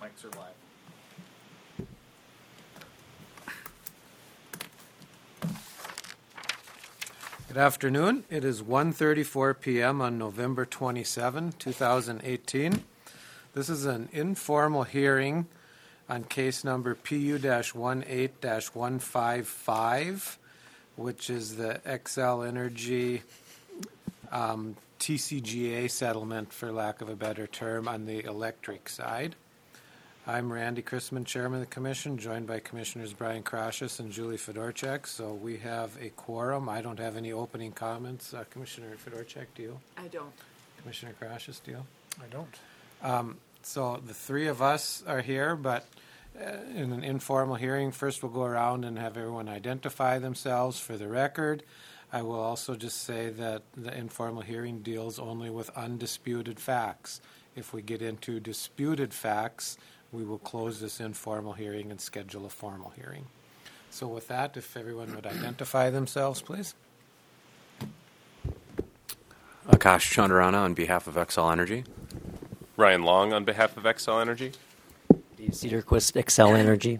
Mics are live. Good afternoon. It is 1:34 p.m. on November 27, 2018. This is an informal hearing on case number PU-18-155, which is the Xcel Energy TCGA settlement, for lack of a better term, on the electric side. I'm Randy Chrisman, Chairman of the Commission, joined by Commissioners Brian Krashus and Julie Fedorchak. So we have a quorum. I don't have any opening comments. Commissioner Fedorchak, do you? I don't. Commissioner Krashus, do you? I don't. So the three of us are here, but in an informal hearing, first we'll go around and have everyone identify themselves for the record. I will also just say that the informal hearing deals only with undisputed facts. If we get into disputed facts, we will close this informal hearing and schedule a formal hearing. So with that, if everyone would identify themselves, please. Akash Chandarana on behalf of Xcel Energy. Ryan Long on behalf of Xcel Energy. Dave Cedarquist, Xcel Energy.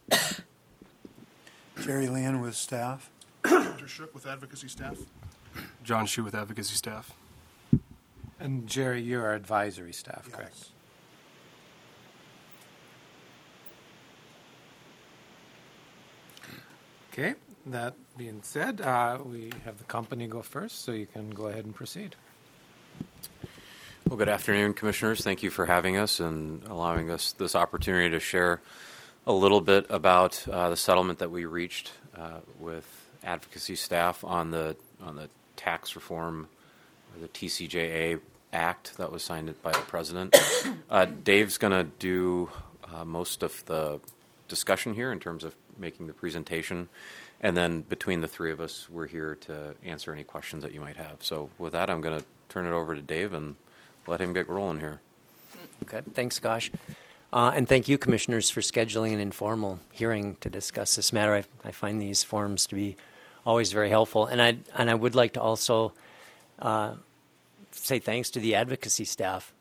Jerry Leon with staff. Dr. Shook with advocacy staff. John Shu with advocacy staff. And Jerry, you're our advisory staff, Yes. correct? Okay, that being said, we have the company go first, so you can go ahead and proceed. Well, good afternoon, Commissioners. Thank you for having us and allowing us this opportunity to share a little bit about the settlement that we reached with advocacy staff on the tax reform, or the TCJA Act that was signed by the President. Dave's going to do most of the discussion here in terms of making the presentation, and then between the three of us, we're here to answer any questions that you might have. So with that, I'm going to turn it over to Dave and let him get rolling here. Okay, thanks, Gosh. And thank you, Commissioners, for scheduling an informal hearing to discuss this matter. I find these forums to be always very helpful. And I would like to also say thanks to the advocacy staff.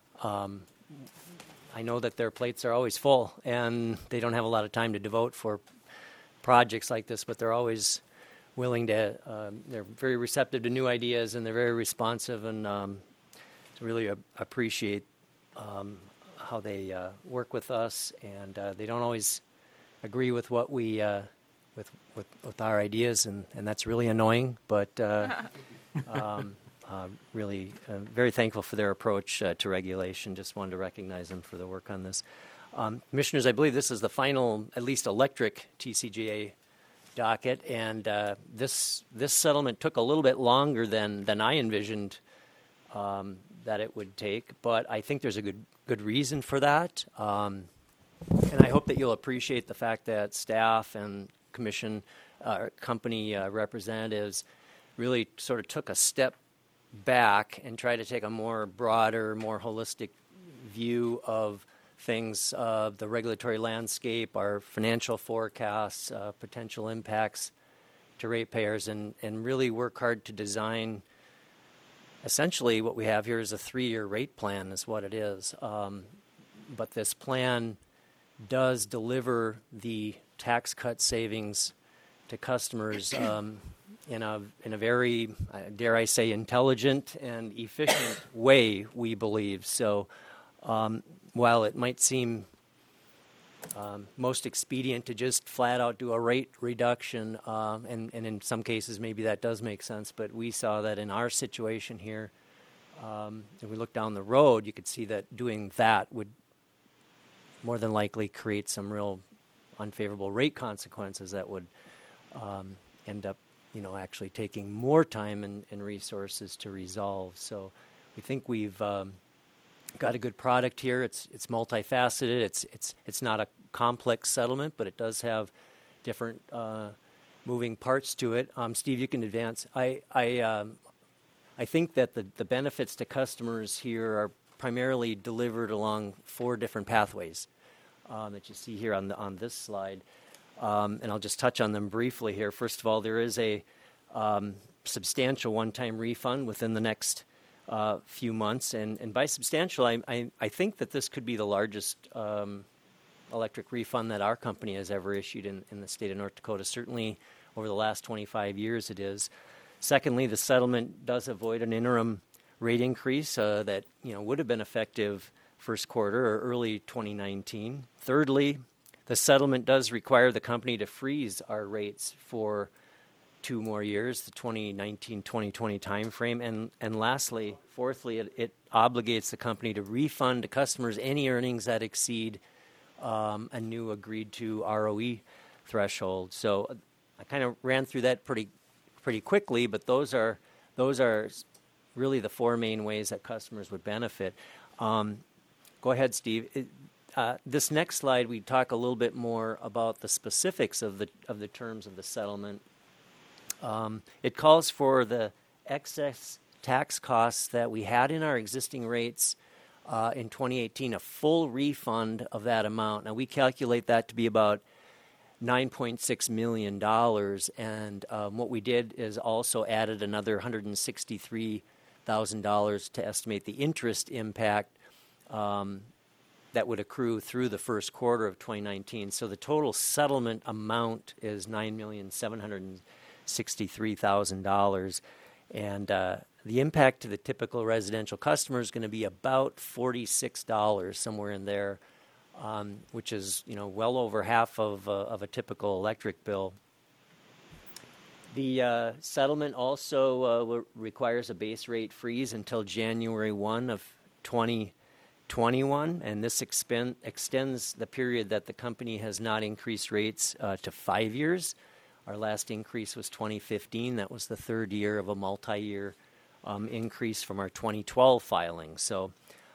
I know that their plates are always full, and they don't have a lot of time to devote for projects like this, but they're always willing to, they're very receptive to new ideas, and they're very responsive, and really appreciate how they work with us, and they don't always agree with what we, with our ideas, and that's really annoying, but really very thankful for their approach to regulation. Just wanted to recognize them for the work on this. Commissioners, I believe this is the final, at least electric TCGA docket, and this settlement took a little bit longer than I envisioned that it would take, but I think there's a good reason for that, and I hope that you'll appreciate the fact that staff and commission company representatives really sort of took a step back and try to take a more broader, more holistic view of things, the regulatory landscape, our financial forecasts, potential impacts to ratepayers, and really work hard to design. Essentially, what we have here is a 3-year rate plan is what it is. But this plan does deliver the tax cut savings to customers in a very, dare I say, intelligent and efficient way, we believe. So while it might seem most expedient to just flat out do a rate reduction, and in some cases maybe that does make sense, but we saw that in our situation here, if we look down the road, you could see that doing that would more than likely create some real unfavorable rate consequences that would end up, actually taking more time and resources to resolve. So we think we've got a good product here. It's multifaceted. It's not a complex settlement, but it does have different moving parts to it. Steve, you can advance. I think that the benefits to customers here are primarily delivered along 4 different pathways that you see here on this slide. And I'll just touch on them briefly here. First of all, there is a substantial one-time refund within the next few months. And by substantial, I think that this could be the largest electric refund that our company has ever issued in the state of North Dakota. Certainly over the last 25 years it is. Secondly, the settlement does avoid an interim rate increase that would have been effective first quarter or early 2019. Thirdly, the settlement does require the company to freeze our rates for 2 more years, the 2019-2020 timeframe. And lastly, fourthly, it obligates the company to refund to customers any earnings that exceed a new agreed-to ROE threshold. So I kind of ran through that pretty quickly, but those are really the 4 main ways that customers would benefit. Go ahead, Steve. This next slide, we talk a little bit more about the specifics of the terms of the settlement. It calls for the excess tax costs that we had in our existing rates in 2018, a full refund of that amount. Now, we calculate that to be about $9.6 million, and what we did is also added another $163,000 to estimate the interest impact that would accrue through the first quarter of 2019. So the total settlement amount is $9,763,000, and the impact to the typical residential customer is going to be about $46, somewhere in there, which is well over half of a typical electric bill. The settlement also requires a base rate freeze until January 1 of 2021, and this extends the period that the company has not increased rates to 5 years. Our last increase was 2015. That was the 3rd year of a multi-year increase from our 2012 filing. So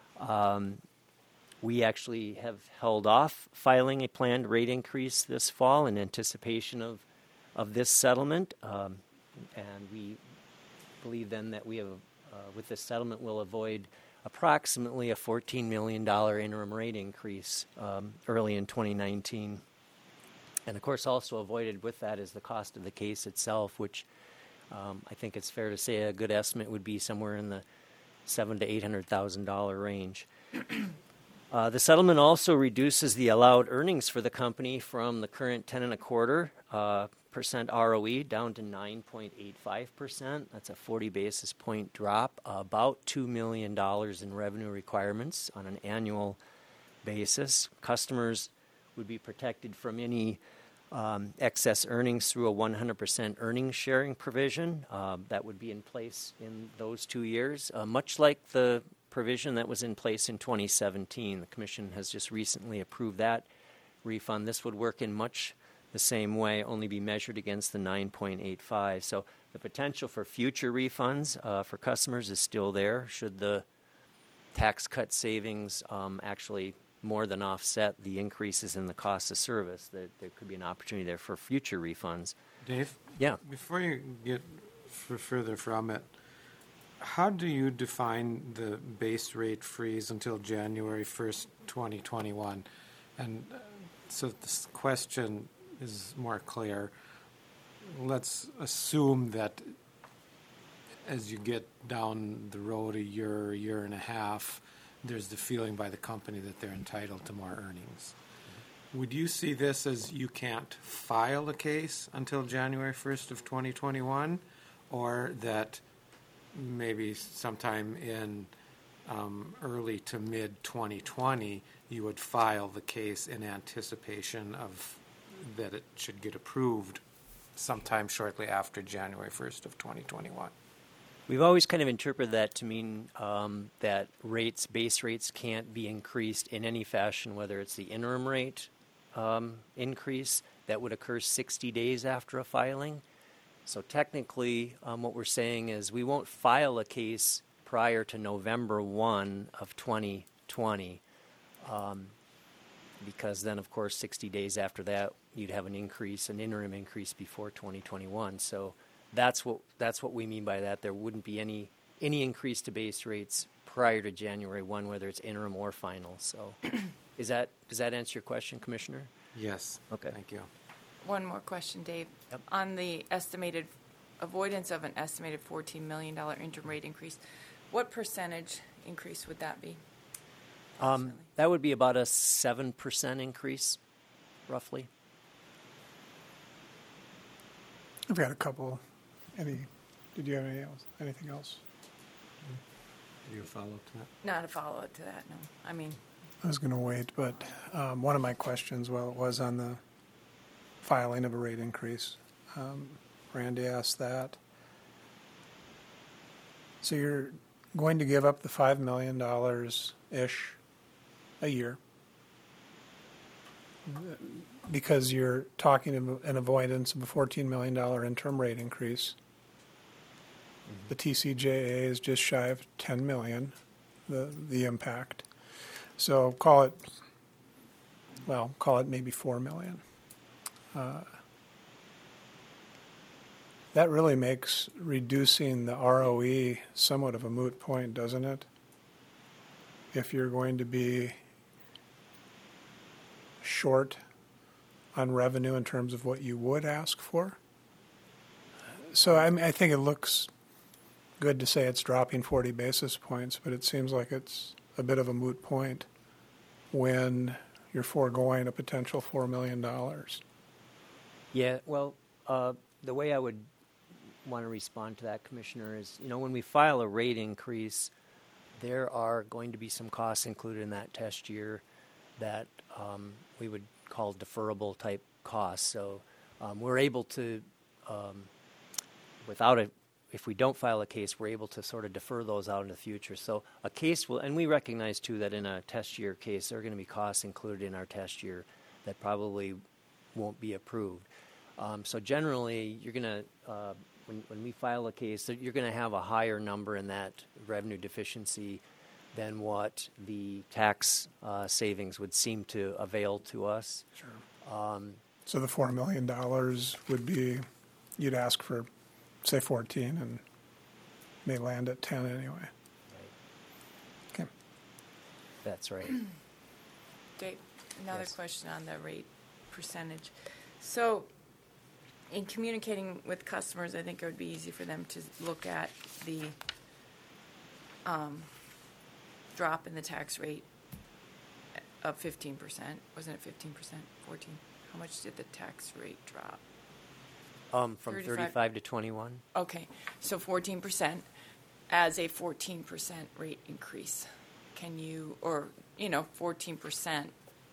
we actually have held off filing a planned rate increase this fall in anticipation of this settlement, and we believe then that we have, with this settlement, will avoid approximately a $14 million interim rate increase early in 2019. And of course, also avoided with that is the cost of the case itself, which I think it's fair to say a good estimate would be somewhere in the $700,000 to $800,000 range. The settlement also reduces the allowed earnings for the company from the current 10.25% ROE down to 9.85%. That's a 40 basis point drop, about $2 million in revenue requirements on an annual basis. Customers would be protected from any excess earnings through a 100% earnings sharing provision that would be in place in those 2 years, much like the provision that was in place in 2017. The Commission has just recently approved that refund. This would work in much the same way, only be measured against the 9.85. So the potential for future refunds for customers is still there should the tax cut savings actually more than offset the increases in the cost of service. There could be an opportunity there for future refunds. Dave? Yeah. Before you get further from it, how do you define the base rate freeze until January 1st, 2021? And so this question is more clear. Let's assume that as you get down the road a year and a half, there's the feeling by the company that they're entitled to more earnings. Would you see this as you can't file a case until January 1st of 2021, or that maybe sometime in early to mid 2020 you would file the case in anticipation of that it should get approved sometime shortly after January 1st of 2021? We've always kind of interpreted that to mean that base rates can't be increased in any fashion, whether it's the interim rate increase that would occur 60 days after a filing. So technically, what we're saying is we won't file a case prior to November 1 of 2020, because then, of course, 60 days after that, you'd have an interim increase before 2021. So that's what we mean by that. There wouldn't be any increase to base rates prior to January 1, whether it's interim or final. So does that answer your question, Commissioner? Yes. Okay. Thank you. One more question, Dave. Yep. On the estimated avoidance of an estimated $14 million interim rate increase, what percentage increase would that be? That would be about a 7% increase, roughly. I've got a couple. Did you have anything else? Do you follow to that? Not a follow-up to that, no. I mean, I was going to wait, but one of my questions, well, it was on the filing of a rate increase. Randy asked that. So you're going to give up the $5 million-ish a year because you're talking of an avoidance of a $14 million interim rate increase. The TCJA is just shy of $10 million, the impact. So call it maybe $4 million. That really makes reducing the ROE somewhat of a moot point, doesn't it? If you're going to be short on revenue in terms of what you would ask for. So I think it looks good to say it's dropping 40 basis points, but it seems like it's a bit of a moot point when you're foregoing a potential $4 million. Yeah, well, the way I would want to respond to that, Commissioner, is, when we file a rate increase, there are going to be some costs included in that test year that we would call deferrable type costs. So we're able to, if we don't file a case, we're able to sort of defer those out in the future. So a case will, and we recognize too that in a test year case, there are going to be costs included in our test year that probably won't be approved. So generally, you're going to, when we file a case, you're going to have a higher number in that revenue deficiency than what the tax savings would seem to avail to us. Sure. So the $4 million would be, you'd ask for, say, 14 and may land at 10 anyway. Right. Okay. That's right. Dave, another Yes. question on the rate percentage. So in communicating with customers, I think it would be easy for them to look at the drop in the tax rate of 15%. Wasn't it 15%? 14? How much did the tax rate drop? From 35 35 to 21. Okay, so 14% as a 14% rate increase. Can you, 14%,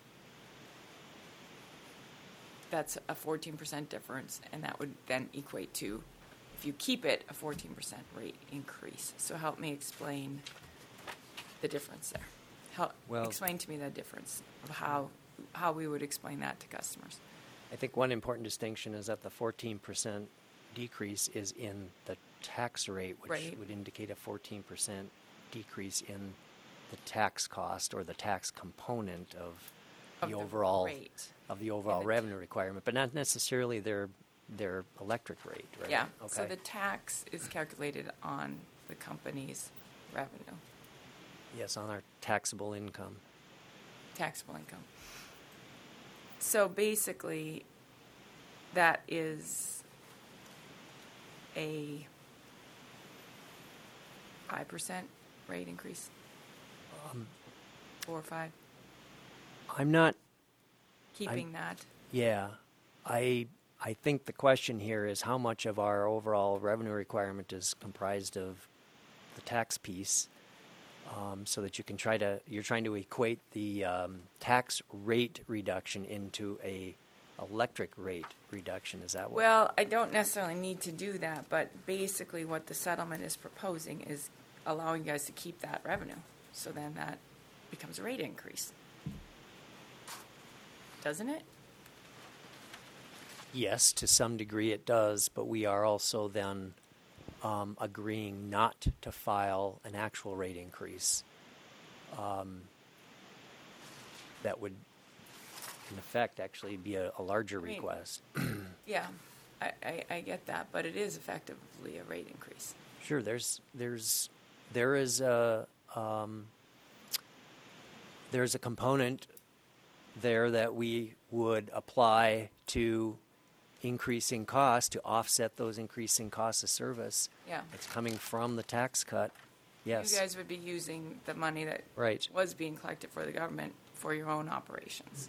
that's a 14% difference, and that would then equate to, if you keep it, a 14% rate increase. So help me explain the difference there. Explain to me that difference of how we would explain that to customers. I think one important distinction is that the 14% decrease is in the tax rate, which Right. would indicate a 14% decrease in the tax cost or the tax component of the overall rate. of the overall revenue requirement, but not necessarily their electric rate, right? Yeah, Okay. so the tax is calculated on the company's revenue, Yes, on our taxable income. taxable income. So basically, that is a 5% rate increase? 4 or 5? I'm not. Keeping that? Yeah, I think the question here is how much of our overall revenue requirement is comprised of the tax piece, so that you're trying to equate the tax rate reduction into a electric rate reduction. Is that what? Well, I don't necessarily need to do that, but basically what the settlement is proposing is allowing you guys to keep that revenue. So then that becomes a rate increase. Doesn't it? Yes, to some degree it does, but we are also then agreeing not to file an actual rate increase. That would, in effect, actually be a larger I mean, request. Yeah, I get that, but it is effectively a rate increase. Sure, there is a there's a component there that we would apply to increasing costs to offset those increasing costs of service. Yeah. It's coming from the tax cut. Yes. You guys would be using the money that Right. was being collected for the government for your own operations,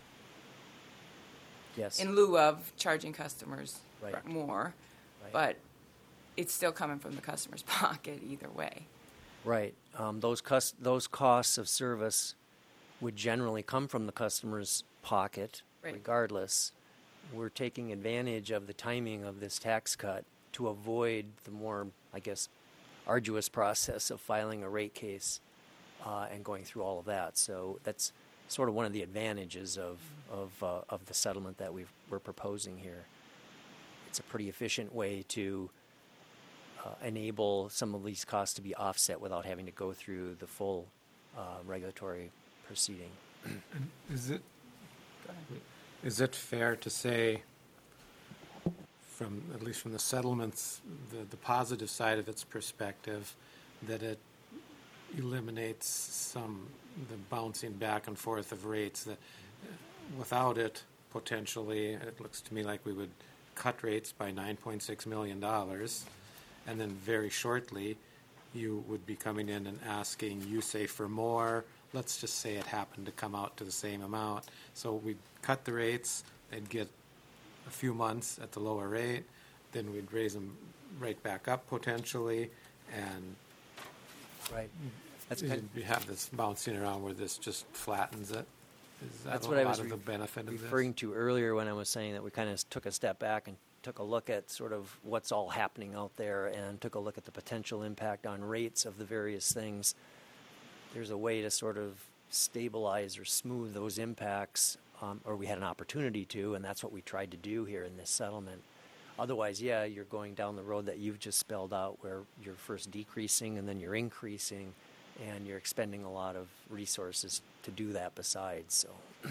Yes. in lieu of charging customers Right. more. Right. But it's still coming from the customer's pocket either way. Right. Those costs of service would generally come from the customer's pocket, Right. regardless. We're taking advantage of the timing of this tax cut to avoid the more, I guess, arduous process of filing a rate case and going through all of that. So that's sort of one of the advantages of the settlement that we're proposing here. It's a pretty efficient way to enable some of these costs to be offset without having to go through the full regulatory proceeding. Is it fair to say, at least from the settlements, the positive side of its perspective, that it eliminates the bouncing back and forth of rates, that without it, potentially, it looks to me like we would cut rates by $9.6 million, and then very shortly, you would be coming in and asking, you say for more, let's just say it happened to come out to the same amount. So we'd cut the rates, they'd get a few months at the lower rate, then we'd raise them right back up potentially, and Right. That's kind you have this bouncing around where this just flattens it. Is that That's a what I lot was of the benefit of this? referring to earlier when I was saying that we kind of took a step back and took a look at sort of what's all happening out there and took a look at the potential impact on rates of the various things. There's a way to sort of stabilize or smooth those impacts, or we had an opportunity to, and that's what we tried to do here in this settlement. Otherwise, yeah, you're going down the road that you've just spelled out where you're first decreasing and then you're increasing, and you're expending a lot of resources to do that besides. So,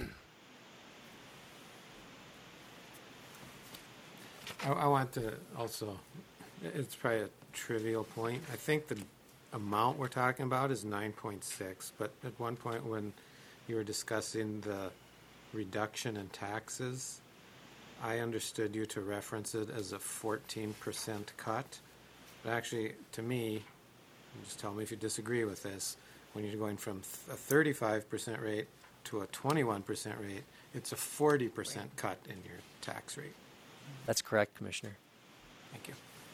I want to also, it's probably a trivial point. I think the amount we're talking about is 9.6, but at one point when you were discussing the reduction in taxes, I understood you to reference it as a 14% cut. But actually, to me, just tell me if you disagree with this, when you're going from a 35% rate to a 21% rate, it's a 40% cut in your tax rate. that's correct, Commissioner. Thank you.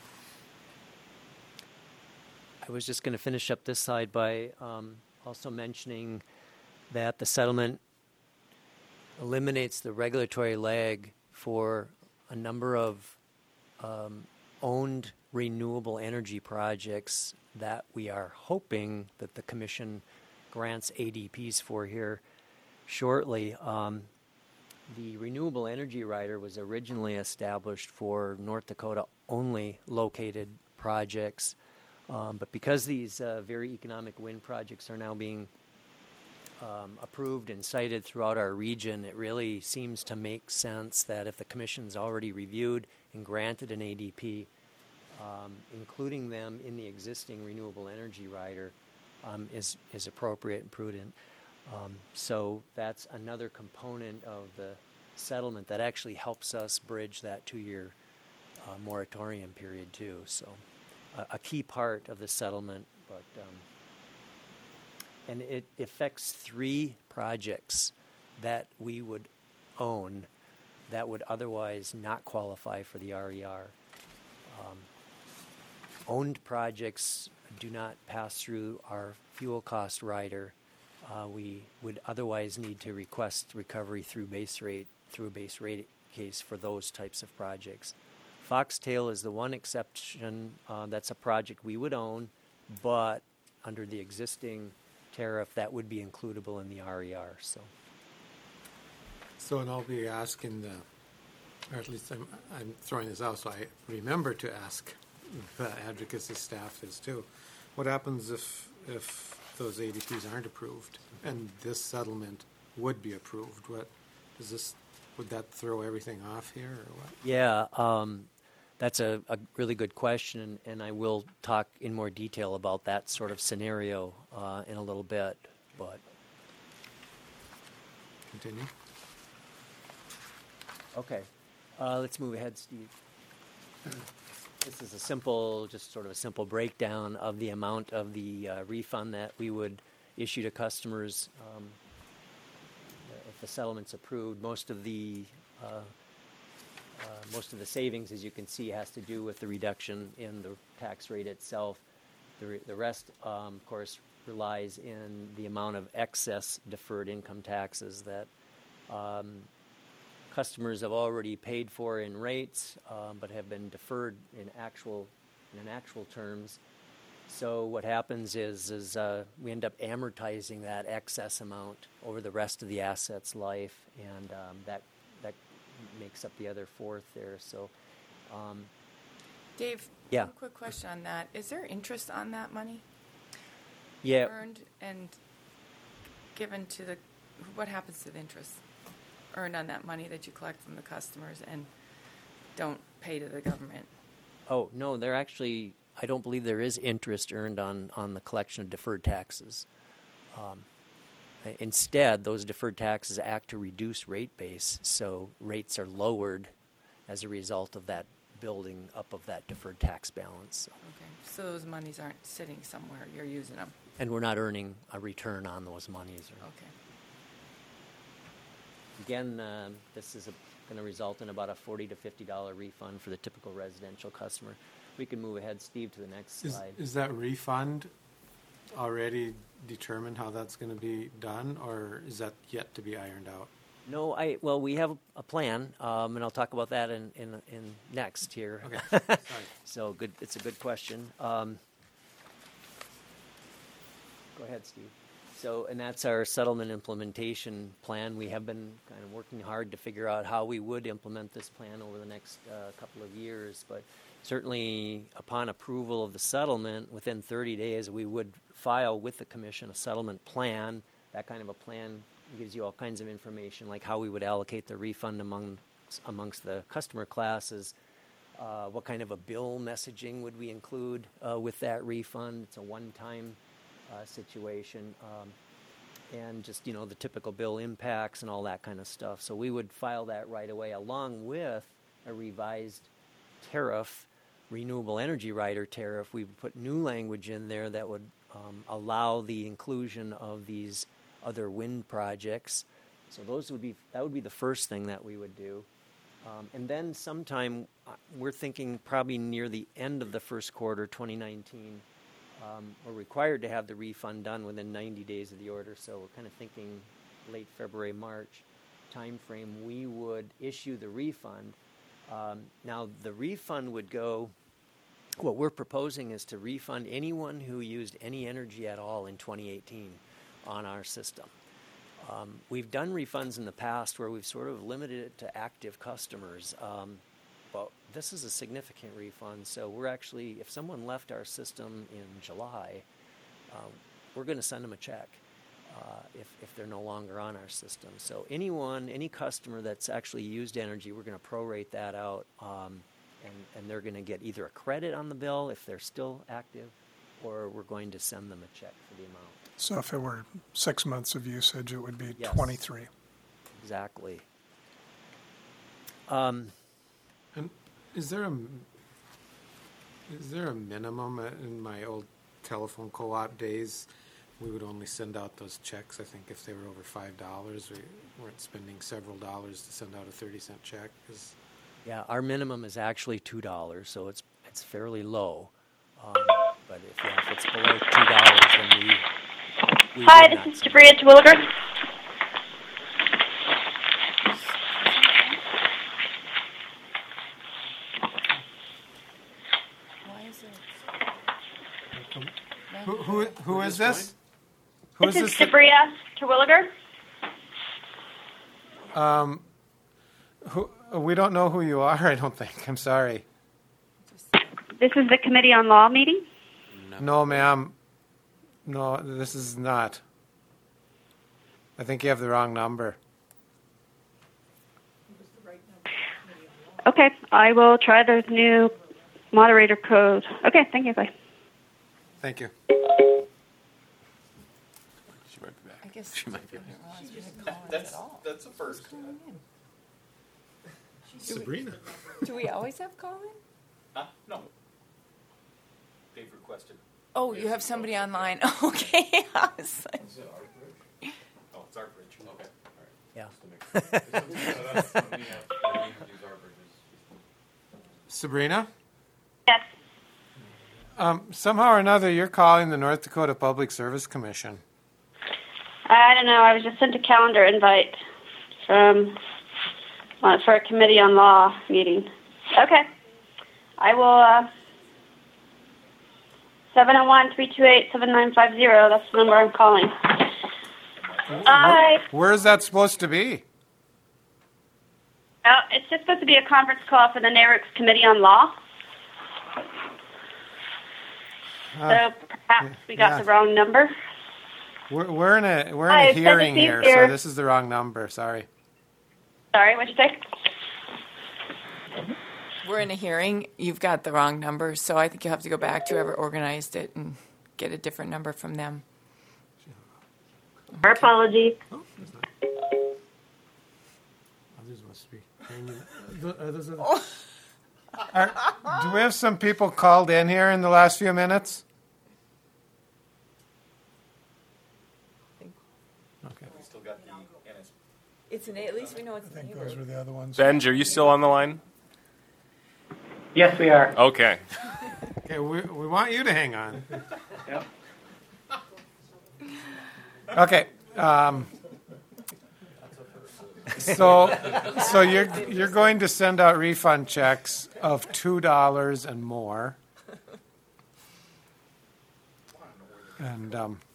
I was just going to finish up this side by also mentioning that the settlement eliminates the regulatory lag for a number of owned renewable energy projects that we are hoping that the Commission grants ADPs for here shortly. The Renewable Energy Rider was originally established for North Dakota only located projects, but because these very economic wind projects are now being approved and cited throughout our region, it really seems to make sense that if the Commission's already reviewed and granted an ADP, including them in the existing Renewable Energy Rider is appropriate and prudent. So that's another component of the settlement that actually helps us bridge that 2-year moratorium period too. So a key part of the settlement, but and it affects 3 projects that we would own that would otherwise not qualify for the RER. Owned projects do not pass through our fuel cost rider. We would otherwise need to request recovery through a base rate case for those types of projects. Foxtail is the one exception. That's a project we would own, but under the existing tariff, that would be includable in the RER. So, and I'll be asking or at least I'm throwing this out so I remember to ask the advocacy staff this too. What happens if those ADPs aren't approved and this settlement would be approved? Would that throw everything off here or what? Yeah, that's a really good question, and I will talk in more detail about that sort of scenario in a little bit. But Continue. okay, let's move ahead, Steve. This is a simple, just sort of a simple breakdown of the amount of the refund that we would issue to customers if the settlement's approved. Most of the savings, as you can see, has to do with the reduction in the tax rate itself. The rest, of course, relies in the amount of excess deferred income taxes that customers have already paid for in rates, but have been deferred in actual terms. So what happens is we end up amortizing that excess amount over the rest of the asset's life, and that makes up the other fourth there. So, Dave, yeah. one quick question on that. Is there interest on that money Yeah. earned and given to the, what happens to the interest earned on that money that you collect from the customers and don't pay to the government? Oh, no, there actually, I don't believe there is interest earned on the collection of deferred taxes. Instead, those deferred taxes act to reduce rate base, so rates are lowered as a result of that building up of that deferred tax balance. Okay, so those monies aren't sitting somewhere, you're using them. And we're not earning a return on those monies. Okay. Again, this is going to result in about a $40 to $50 refund for the typical residential customer. We can move ahead, Steve, to the next slide. Is that refund already determined how that's going to be done, or is that yet to be ironed out? No, well, we have a plan, and I'll talk about that in next here. Okay, sorry. So good. It's a good question. Go ahead, Steve. So, and that's our settlement implementation plan. We have been kind of working hard to figure out how we would implement this plan over the next couple of years. But certainly, upon approval of the settlement, within 30 days, we would file with the commission a settlement plan. That kind of a plan gives you all kinds of information, like how we would allocate the refund amongst the customer classes. What kind of a bill messaging would we include with that refund? It's a one-time situation, and just, the typical bill impacts and all that kind of stuff. So we would file that right away along with a revised tariff, renewable energy rider tariff. We would put new language in there that would allow the inclusion of these other wind projects. So that would be the first thing that we would do. And then sometime, we're thinking probably near the end of the first quarter, 2019, we're required to have the refund done within 90 days of the order, so we're kind of thinking late February, March timeframe, we would issue the refund. Now, the refund would go, what we're proposing is to refund anyone who used any energy at all in 2018 on our system. We've done refunds in the past where we've sort of limited it to active customers. But this is a significant refund, so we're actually, if someone left our system in July, we're going to send them a check if they're no longer on our system. So any customer that's actually used energy, we're going to prorate that out, and they're going to get either a credit on the bill if they're still active, or we're going to send them a check for the amount. So if it were 6 months of usage, it would be Yes. 23. Exactly. And is there a minimum? In my old telephone co-op days, we would only send out those checks. I think if they were over $5, we weren't spending several dollars to send out a 30-cent check. Yeah, our minimum is actually $2, so it's fairly low. But if it's below $2, then we Hi, would this not is send Sabria Terwilliger. Why is it? Who is this? Who This is is this? Sabria Terwilliger. We don't know who you are, I don't think. I'm sorry. This is the Committee on Law meeting. No, ma'am. No, this is not. I think you have the wrong number. Okay, I will try the new moderator code. Okay, thank you. Bye. Thank you. She might be back. I guess She might be. That's the first. Sabrina. Do we always have call-in? No. They've requested. Oh, you have somebody online. Okay. I was like, Oh, it's Artbridge. Okay. Yeah. Sabrina? Yes. Somehow or another, you're calling the North Dakota Public Service Commission. I don't know. I was just sent a calendar invite from for a committee on law meeting. Okay. I will. 701-328-7950. That's the number I'm calling. Where is that supposed to be? Well, it's just supposed to be a conference call for the NARIC's Committee on Law. So perhaps we got the wrong number. We're in a Hi, hearing Stephanie here, here. so this is the wrong number. Sorry. Sorry, what'd you say? we're in a hearing. You've got the wrong number, so I think you'll have to go back to whoever organized it and get a different number from them. Our apologies. Others must be. Do we have some people called in here in the last few minutes? Okay. We still got the NS. It's at least we know it's I think those were the other ones. Benj, are you still on the line? Yes, we are. Okay. Okay, we want you to hang on. Yep. Okay. So you're going to send out refund checks of $2 and more, and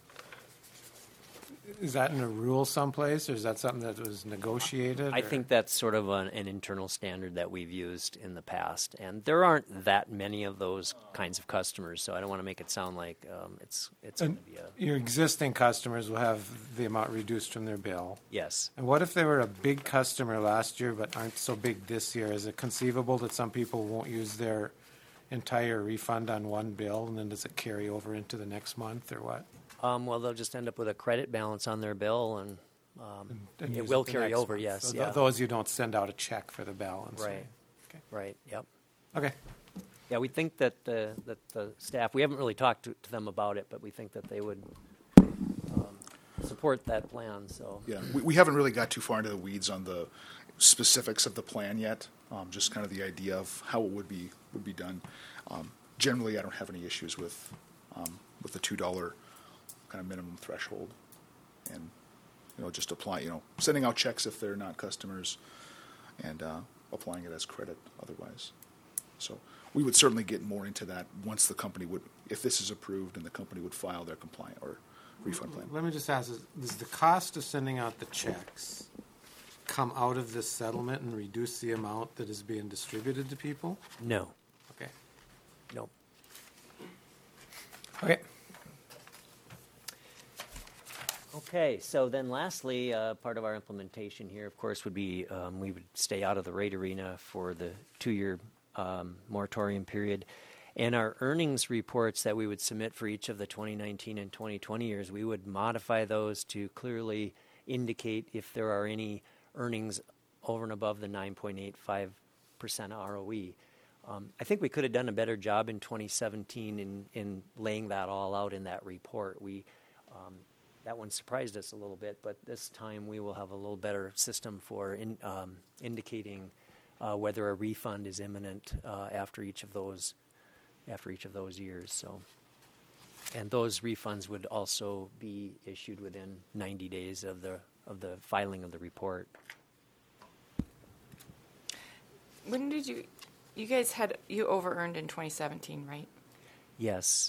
is that in a rule someplace, or is that something that was negotiated? I think that's sort of an internal standard that we've used in the past, and there aren't that many of those kinds of customers, so I don't want to make it sound like it's going to be a... Your existing customers will have the amount reduced from their bill. Yes. And what if they were a big customer last year but aren't so big this year? Is it conceivable that some people won't use their entire refund on one bill, and then does it carry over into the next month, or what? Well, they'll just end up with a credit balance on their bill, and And it use will the carry next over, month. yes. So Yeah. those you don't send out a check for the balance. Right. Okay. Right, yep. Okay. Yeah, we think that the staff, we haven't really talked to them about it, but we think that they would support that plan, so. Yeah, we haven't really got too far into the weeds on the specifics of the plan yet. Just kind of the idea of how it would be done. Generally, I don't have any issues with the $2 kind of minimum threshold, and just sending out checks if they're not customers, and applying it as credit otherwise. So we would certainly get more into that once the company would, if this is approved, and the company would file their compliant or refund plan. Let me just ask, does the cost of sending out the checks come out of this settlement and reduce the amount that is being distributed to people? No. Okay. No. Okay. Okay, so then lastly, part of our implementation here, of course, would be we would stay out of the rate arena for the 2-year moratorium period. And our earnings reports that we would submit for each of the 2019 and 2020 years, we would modify those to clearly indicate if there are any earnings over and above the 9.85% ROE. I think we could have done a better job in 2017 in laying that all out in that report. That one surprised us a little bit, but this time we will have a little better system for indicating whether a refund is imminent after each of those years. So, and those refunds would also be issued within 90 days of the filing of the report. When did you guys you over-earned in 2017, right? Yes.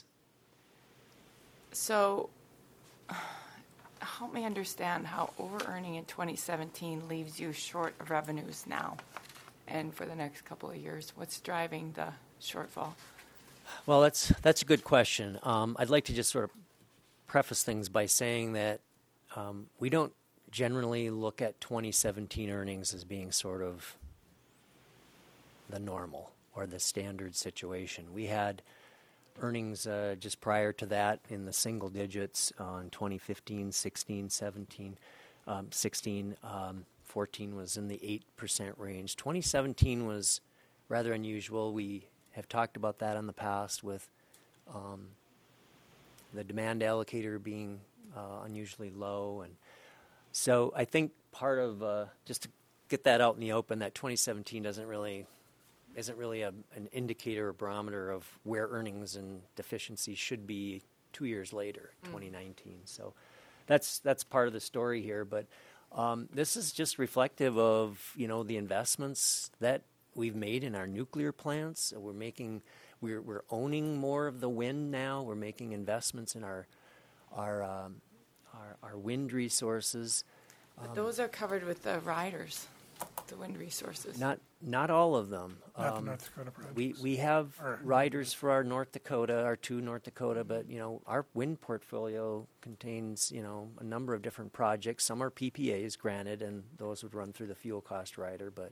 So help me understand how over-earning in 2017 leaves you short of revenues now and for the next couple of years. What's driving the shortfall? Well, that's a good question. I'd like to just sort of preface things by saying that we don't generally look at 2017 earnings as being sort of the normal or the standard situation. We had earnings just prior to that in the single digits in 2015, 16, 17, 16. 14 was in the 8% range. 2017 was rather unusual. We have talked about that in the past with the demand allocator being unusually low. And so I think part of, just to get that out in the open, that 2017 isn't really an indicator or barometer of where earnings and deficiency should be 2 years later, 2019. So that's part of the story here. But this is just reflective of, the investments that we've made in our nuclear plants. We're owning more of the wind now. We're making investments in our wind resources. But those are covered with the riders, the wind resources. Not all of them. Not the North Dakota projects. We have riders for our two North Dakota, but our wind portfolio contains a number of different projects. Some are PPAs, granted, and those would run through the fuel cost rider. But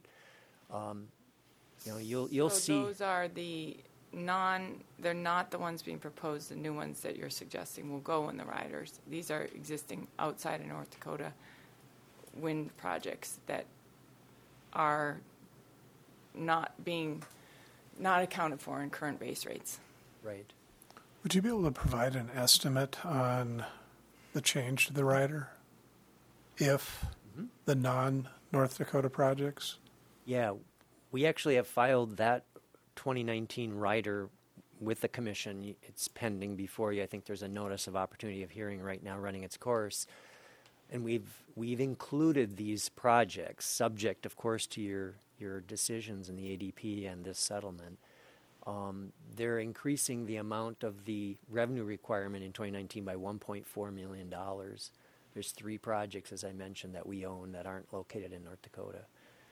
you'll see. So those are they're not the ones being proposed. The new ones that you're suggesting will go in the riders. These are existing outside of North Dakota wind projects that are not accounted for in current base rates. Right. Would you be able to provide an estimate on the change to the rider if the non-North Dakota projects? Yeah, we actually have filed that 2019 rider with the commission. It's pending before you. I think there's a notice of opportunity of hearing right now running its course. And we've included these projects, subject, of course, to your decisions in the ADP and this settlement. They're increasing the amount of the revenue requirement in 2019 by $1.4 million. There's 3 projects, as I mentioned, that we own that aren't located in North Dakota.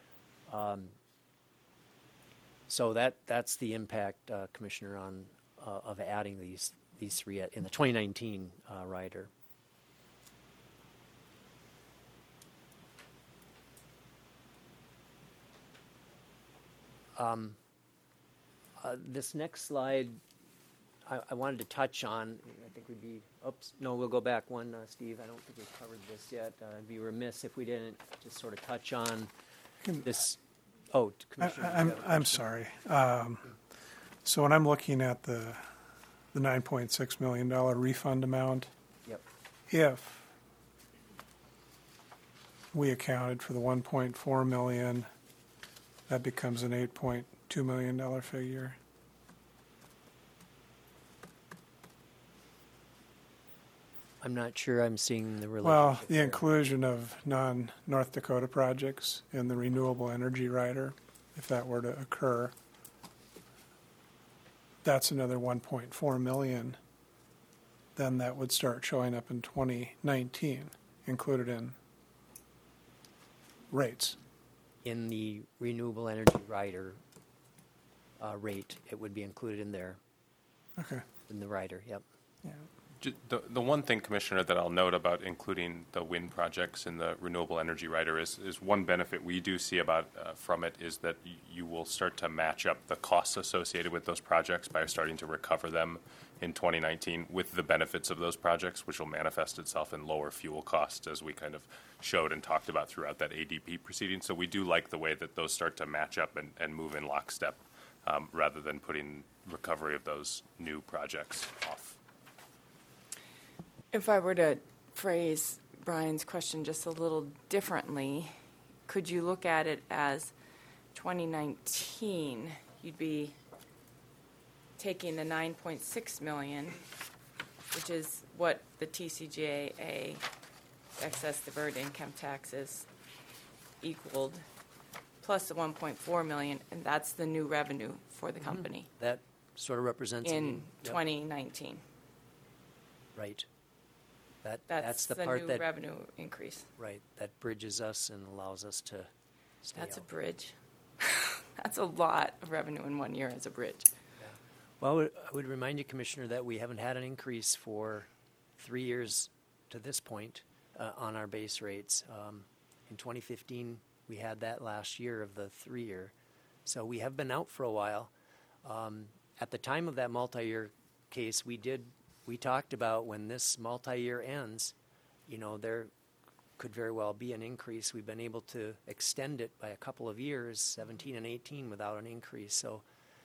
So that's the impact, Commissioner, of adding these 3 in the 2019 rider. This next slide, I wanted to touch on. I think we'll go back one, Steve. I don't think we've covered this yet. I'd be remiss if we didn't just sort of touch on this. Oh, Commissioner. I'm sorry. So when I'm looking at the $9.6 million refund amount, yep. If we accounted for the $1.4 million, that becomes an $8.2 million figure. I'm not sure I'm seeing the relationship. Well, the there. inclusion of non-North Dakota projects in the renewable energy rider, if that were to occur, that's another $1.4 million. Then that would start showing up in 2019, included in rates. In the renewable energy rider rate, it would be included in there. Okay. In the rider, yep. Yeah. The one thing, Commissioner, that I'll note about including the wind projects in the renewable energy rider is one benefit we do see from it is that you will start to match up the costs associated with those projects by starting to recover them in 2019 with the benefits of those projects, which will manifest itself in lower fuel costs, as we kind of showed and talked about throughout that ADP proceeding. So we do like the way that those start to match up and move in lockstep rather than putting recovery of those new projects off. If I were to phrase Brian's question just a little differently, could you look at it as 2019, you'd be taking the $9.6 million, which is what the TCJA excess deferred income taxes equaled, plus the $1.4 million, and that's the new revenue for the company. That sort of represents in 2019. Right. That's the the part new that revenue increase. Right, that bridges us and allows us to stay That's out. a bridge. That's a lot of revenue in 1 year as a bridge. Yeah. Well, I would remind you, Commissioner, that we haven't had an increase for 3 years to this point on our base rates. In 2015, we had that last year of the 3-year. So we have been out for a while. At the time of that multi-year case, we talked about when this multi-year ends, there could very well be an increase. We've been able to extend it by a couple of years, 17 and 18, without an increase. So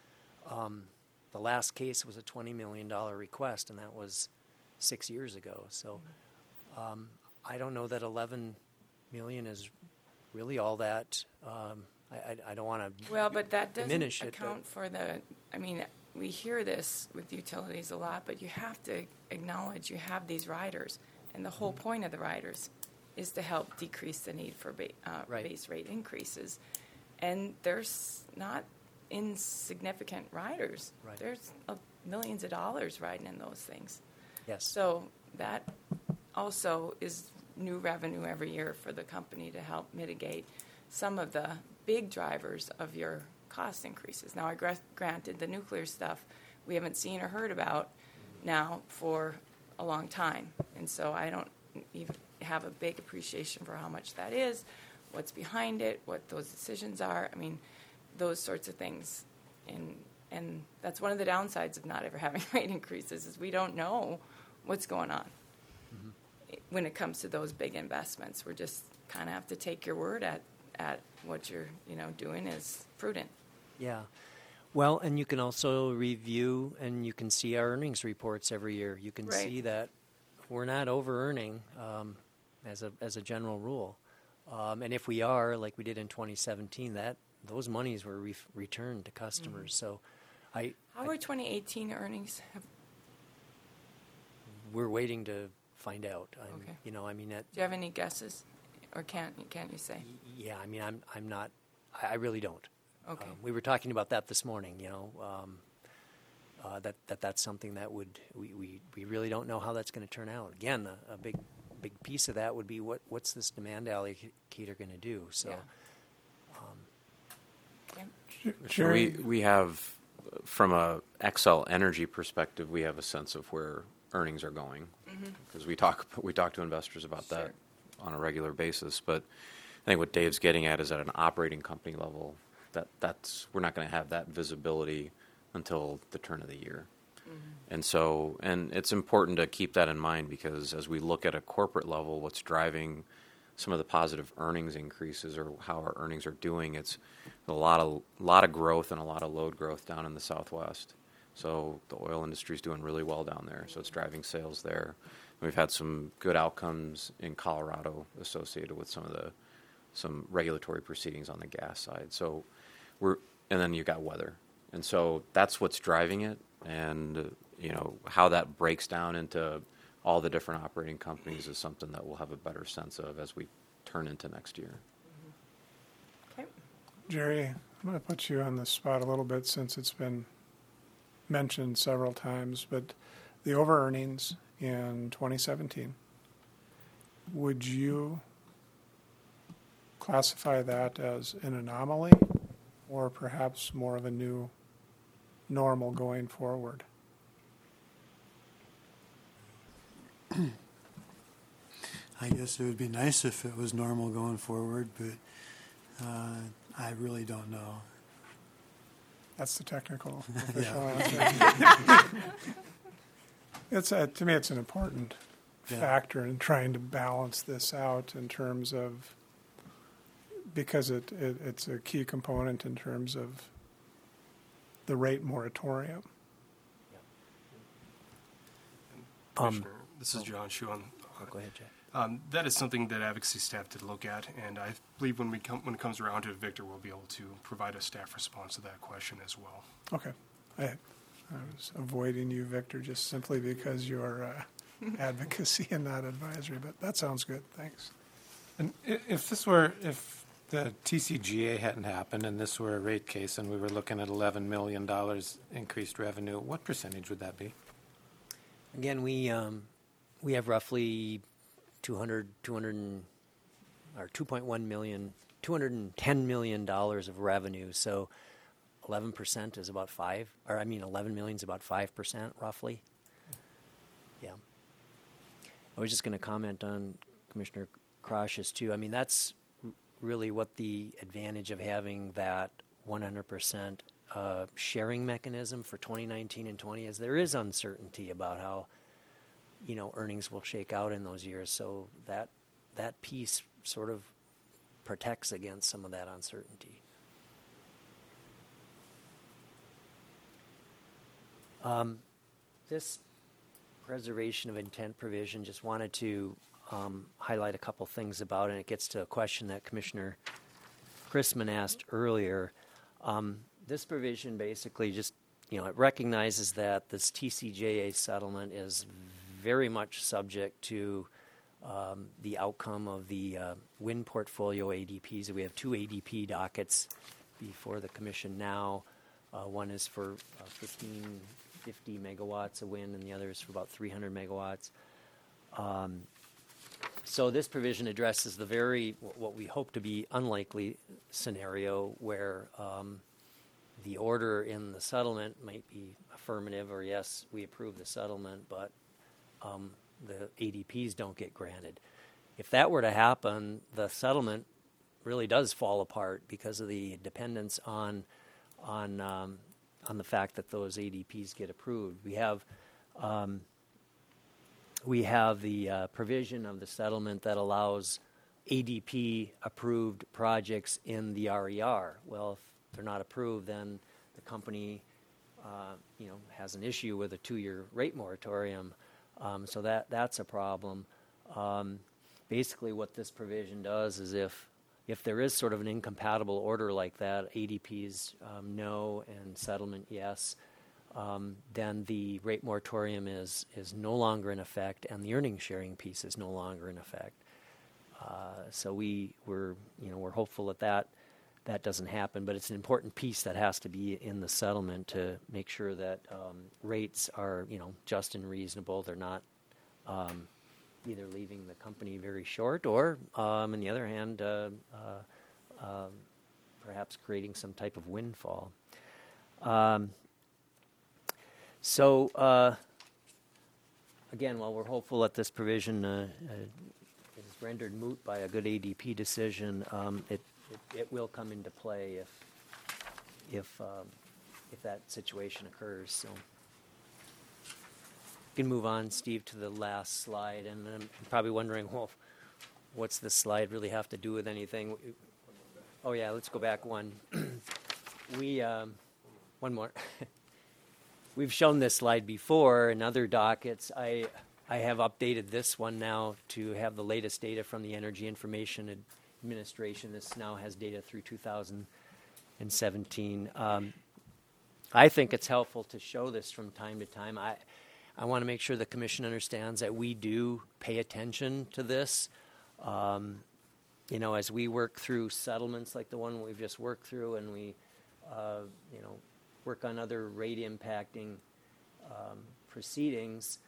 The last case was a $20 million request, and that was 6 years ago. So I don't know that 11 million is really all that. I don't want to Well, but that doesn't diminish it. account for the, I mean, we hear this with utilities a lot, but you have to acknowledge you have these riders, and the whole point of the riders is to help decrease the need for base rate increases. And there's not insignificant riders. Right. There's millions of dollars riding in those things. Yes. So that also is new revenue every year for the company to help mitigate some of the big drivers of your cost increases. Now, granted, the nuclear stuff we haven't seen or heard about now for a long time. And so I don't even have a big appreciation for how much that is, what's behind it, what those decisions are. I mean, those sorts of things. And that's one of the downsides of not ever having rate increases is we don't know what's going on when it comes to those big investments. We're just kind of have to take your word at what you're doing is prudent. Yeah. Well, and you can also review and you can see our earnings reports every year. You can see that we're not over-earning as a general rule. And if we are, like we did in 2017, those monies were returned to customers. So How are 2018 earnings? We're waiting to find out. Okay. I mean, do you have any guesses, or can't you say? Yeah, I mean, I'm not. I really don't. Okay. We were talking about that this morning. That's something that we really don't know how that's going to turn out. Again, a big piece of that would be what's this demand allocator going to do? So. Yeah. We have, from a Xcel Energy perspective, we have a sense of where earnings are going because we talk to investors about that on a regular basis. But I think what Dave's getting at is at an operating company level that's we're not going to have that visibility until the turn of the year. And it's important to keep that in mind because as we look at a corporate level, what's driving some of the positive earnings increases or how our earnings are doing, it's a lot of growth and a lot of load growth down in the Southwest. So the oil industry is doing really well down there, so it's driving sales there. We've had some good outcomes in Colorado associated with some regulatory proceedings on the gas side. So and then you got weather, and so that's what's driving it. And how that breaks down into all the different operating companies is something that we'll have a better sense of as we turn into next year. Okay. Jerry, I'm going to put you on the spot a little bit since it's been mentioned several times, but the over-earnings in 2017, would you classify that as an anomaly or perhaps more of a new normal going forward? I guess it would be nice if it was normal going forward, but I really don't know. That's the technical Yeah. answer. To me, it's an important factor in trying to balance this out in terms of, because it's a key component in terms of the rate moratorium. Commissioner, this is John Schuon. Go ahead, Jack. That is something that advocacy staff did look at, and I believe when it comes around to it, Victor will be able to provide a staff response to that question as well. Okay. I was avoiding you, Victor, just simply because you're advocacy and not advisory, but that sounds good. Thanks. And if the TCGA hadn't happened and this were a rate case and we were looking at $11 million increased revenue, what percentage would that be? Again, we have roughly $210 million of revenue. So 11% is about 11 million is about 5% roughly. Yeah. I was just going to comment on Commissioner Krosch's too. I mean, that's really what the advantage of having that 100% sharing mechanism for 2019 and 20 is. There is uncertainty about how earnings will shake out in those years, so that piece sort of protects against some of that uncertainty. This preservation of intent provision, just wanted to highlight a couple things about it. And it gets to a question that Commissioner Chrisman asked earlier. This provision basically just, it recognizes that this TCJA settlement is very much subject to the outcome of the wind portfolio ADPs. We have 2 ADP dockets before the Commission now. One is for 1550 megawatts of wind, and the other is for about 300 megawatts. So this provision addresses the what we hope to be unlikely scenario where the order in the settlement might be affirmative or yes, we approve the settlement, but the ADPs don't get granted. If that were to happen, the settlement really does fall apart because of the dependence on the fact that those ADPs get approved. We have the provision of the settlement that allows ADP-approved projects in the RER. Well, if they're not approved, then the company, has an issue with a 2-year rate moratorium. So that's a problem. Basically, what this provision does is if there is sort of an incompatible order like that, ADPs no and settlement yes, then the rate moratorium is no longer in effect and the earnings sharing piece is no longer in effect. So we're hopeful that doesn't happen, but it's an important piece that has to be in the settlement to make sure that rates are just and reasonable. They're not either leaving the company very short or, on the other hand, perhaps creating some type of windfall. So again, while we're hopeful that this provision is rendered moot by a good ADP decision, it will come into play if that situation occurs. So you can move on, Steve, to the last slide. And I'm probably wondering, well, what's this slide really have to do with anything? Oh yeah, let's go back one. One more. We've shown this slide before in other dockets. I have updated this one now to have the latest data from the Energy Information Administration. This now has data through 2017. I think it's helpful to show this from time to time. I want to make sure the Commission understands that we do pay attention to this. As we work through settlements like the one we've just worked through, and we, work on other rate impacting proceedings,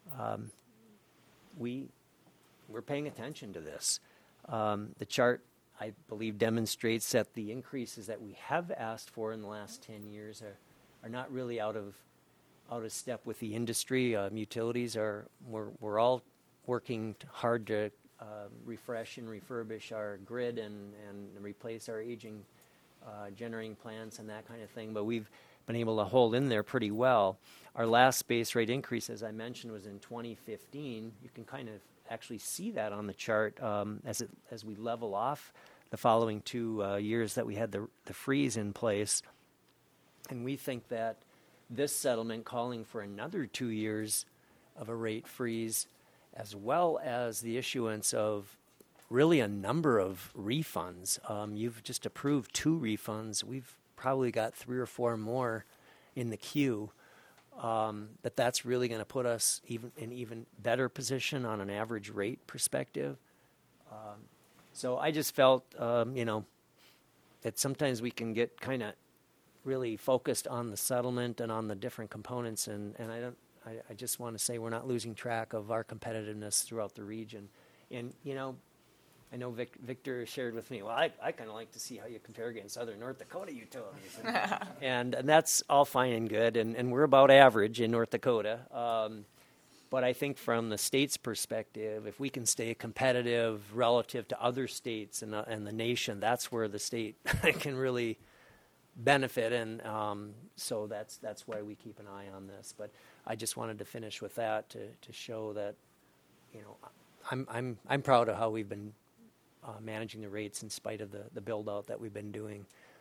we're paying attention to this. The chart, I believe, demonstrates that the increases that we have asked for in the last 10 years are not really out of step with the industry. Utilities we're all working hard to refresh and refurbish our grid and replace our aging generating plants and that kind of thing, but we've been able to hold in there pretty well. Our last base rate increase, as I mentioned, was in 2015. You can kind of actually see that on the chart as we level off the following 2 years that we had the freeze in place. And we think that this settlement calling for another 2 years of a rate freeze, as well as the issuance of really a number of refunds. You've just approved 2 refunds. We've probably got 3 or 4 more in the queue. But that's really going to put us in even better position on an average rate perspective. So I just felt, that sometimes we can get kind of really focused on the settlement and on the different components, and I just want to say we're not losing track of our competitiveness throughout the region. And I know Victor shared with me, well, I kind of like to see how you compare against other North Dakota utilities. And that's all fine and good, and we're about average in North Dakota. But I think from the state's perspective, if we can stay competitive relative to other states and the nation, that's where the state can really benefit. And so that's why we keep an eye on this. But I just wanted to finish with that to show that, I'm proud of how we've been managing the rates in spite of the build out that we've been doing,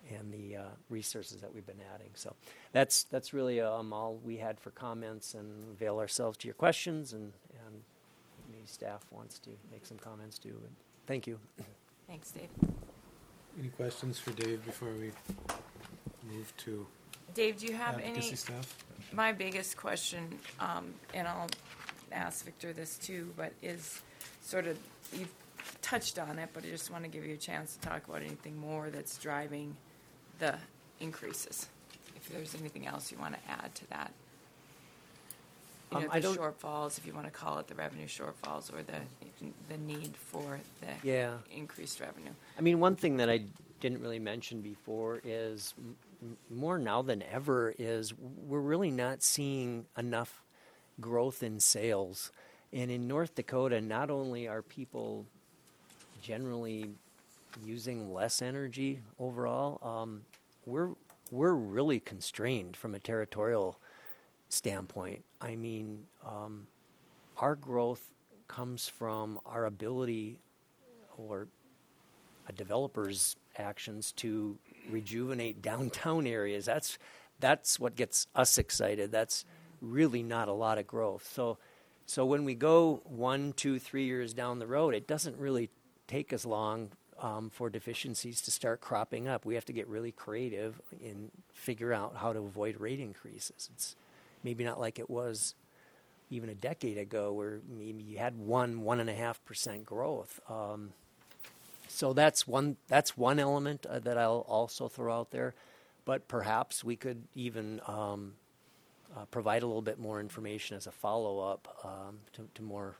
the resources that we've been adding. So that's really all we had for comments, and avail ourselves to your questions, and maybe staff wants to make some comments too. But thank you. Thanks, Dave. Any questions for Dave before we move to Dave, do you have advocacy any? stuff? My biggest question, and I'll ask Victor this too, but is sort of, you've touched on it, but I just want to give you a chance to talk about anything more that's driving the increases. If there's anything else you want to add to that. You know, I the don't- shortfalls, if you want to call it the revenue shortfalls, or the need for the Yeah. increased revenue. I mean, one thing that I didn't really mention before is more now than ever is we're really not seeing enough growth in sales. And in North Dakota, not only are people generally using less energy overall, we're really constrained from a territorial standpoint. I mean, our growth comes from our ability or a developer's actions to rejuvenate downtown areas. That's what gets us excited. That's really not a lot of growth. So when we go 1, 2, 3 years down the road, it doesn't really take as long for deficiencies to start cropping up. We have to get really creative and figure out how to avoid rate increases. It's maybe not like it was even a decade ago where maybe you had 1.5% growth. So that's one element that I'll also throw out there. But perhaps we could even provide a little bit more information as a follow-up to more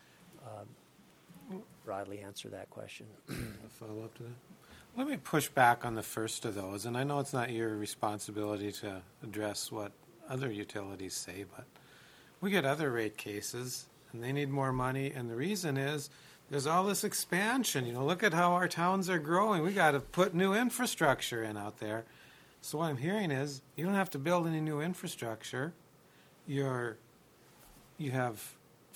broadly answer that question. A follow-up to that? Let me push back on the first of those, and I know it's not your responsibility to address what other utilities say, but we get other rate cases, and they need more money, and the reason is there's all this expansion. You know, look at how our towns are growing. We got to put new infrastructure in out there. So what I'm hearing is you don't have to build any new infrastructure. You have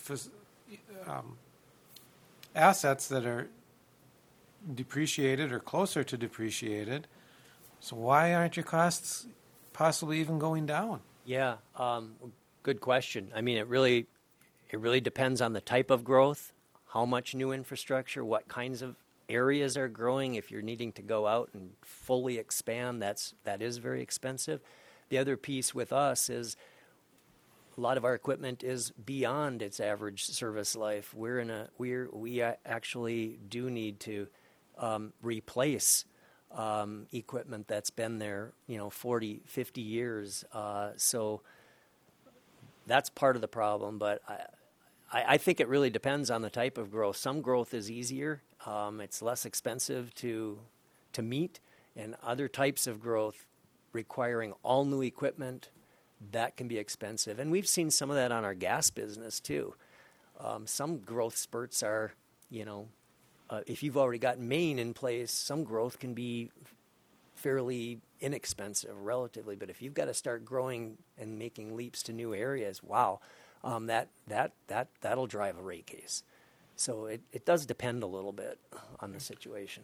assets that are depreciated or closer to depreciated. So why aren't your costs possibly even going down? Yeah, good question. I mean, it really depends on the type of growth, how much new infrastructure, what kinds of areas are growing. If you're needing to go out and fully expand, that is very expensive. The other piece with us is a lot of our equipment is beyond its average service life. We actually do need to replace equipment that's been there, 40, 50 years. So that's part of the problem. But I think it really depends on the type of growth. Some growth is easier. It's less expensive to meet. And other types of growth requiring all new equipment, that can be expensive. And we've seen some of that on our gas business too. Some growth spurts are, if you've already got main in place, some growth can be fairly inexpensive relatively. But if you've got to start growing and making leaps to new areas, wow, that'll drive a rate case. So it does depend a little bit on the situation.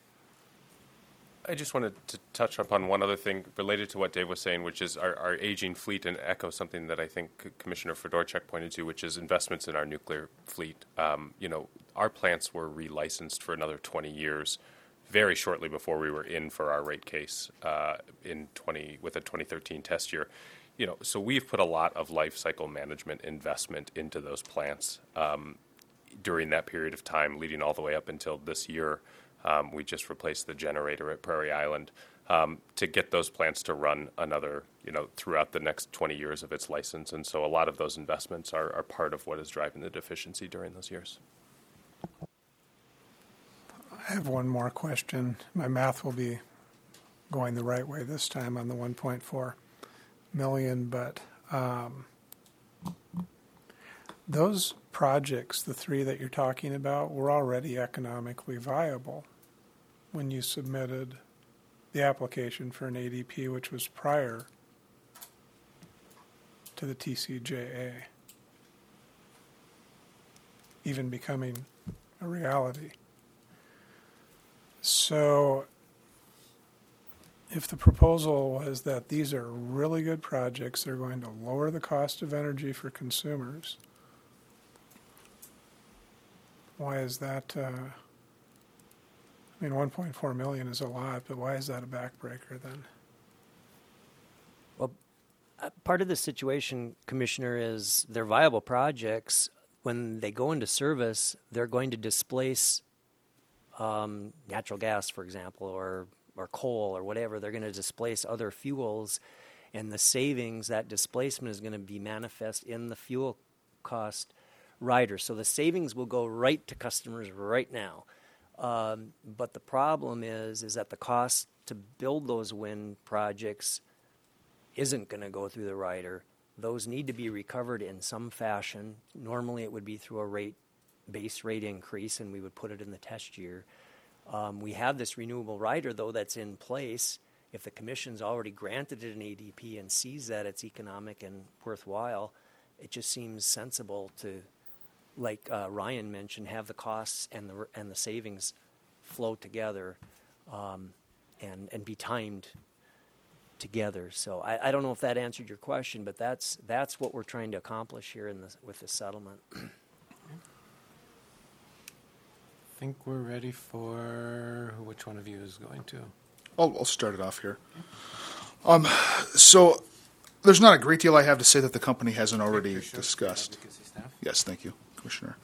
I just wanted to touch upon one other thing related to what Dave was saying, which is our aging fleet, and echo something that I think Commissioner Fedorchak pointed to, which is investments in our nuclear fleet. Our plants were relicensed for another 20 years, very shortly before we were in for our rate case with a 2013 test year. So we've put a lot of life cycle management investment into those plants during that period of time, leading all the way up until this year. We just replaced the generator at Prairie Island to get those plants to run another, throughout the next 20 years of its license. And so a lot of those investments are part of what is driving the deficiency during those years. I have one more question. My math will be going the right way this time on the 1.4 million, but those projects, the three that you're talking about, were already economically viable when you submitted the application for an ADP, which was prior to the TCJA even becoming a reality. So if the proposal was that these are really good projects, they're going to lower the cost of energy for consumers, why is that? I mean, 1.4 million is a lot, but why is that a backbreaker then? Well, part of the situation, Commissioner, is they're viable projects. When they go into service, they're going to displace natural gas, for example, or coal or whatever. They're going to displace other fuels, and the savings, that displacement is going to be manifest in the fuel cost rider. So the savings will go right to customers right now. But the problem is that the cost to build those wind projects isn't going to go through the rider. Those need to be recovered in some fashion. Normally it would be through a base rate increase, and we would put it in the test year. We have this renewable rider, though, that's in place. If the Commission's already granted it an ADP and sees that it's economic and worthwhile, it just seems sensible to, like Ryan mentioned, have the costs and the savings flow together and be timed together. So I don't know if that answered your question, but that's what we're trying to accomplish here with the settlement. I think we're ready for which one of you is going to? I'll start it off here. So there's not a great deal I have to say that the company hasn't already discussed. Yes, thank you, Commissioner.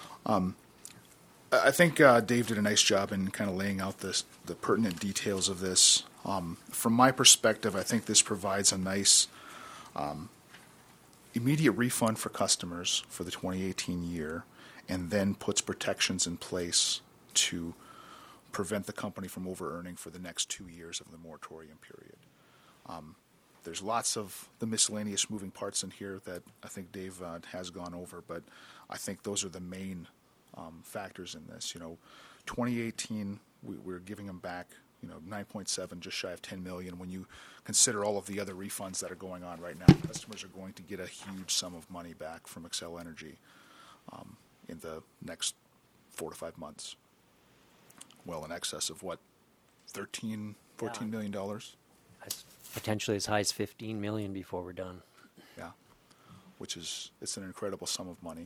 I think Dave did a nice job in kind of laying out the pertinent details of this. From my perspective, I think this provides a nice immediate refund for customers for the 2018 year, and then puts protections in place to prevent the company from over-earning for the next 2 years of the moratorium period. There's lots of the miscellaneous moving parts in here that I think Dave has gone over, but I think those are the main factors in this. 2018, we're giving them back, 9.7, just shy of 10 million. When you consider all of the other refunds that are going on right now, customers are going to get a huge sum of money back from Xcel Energy in the next 4 to 5 months. Well, in excess of what, $13, $14 million? Potentially as high as 15 million before we're done. Yeah, it's an incredible sum of money.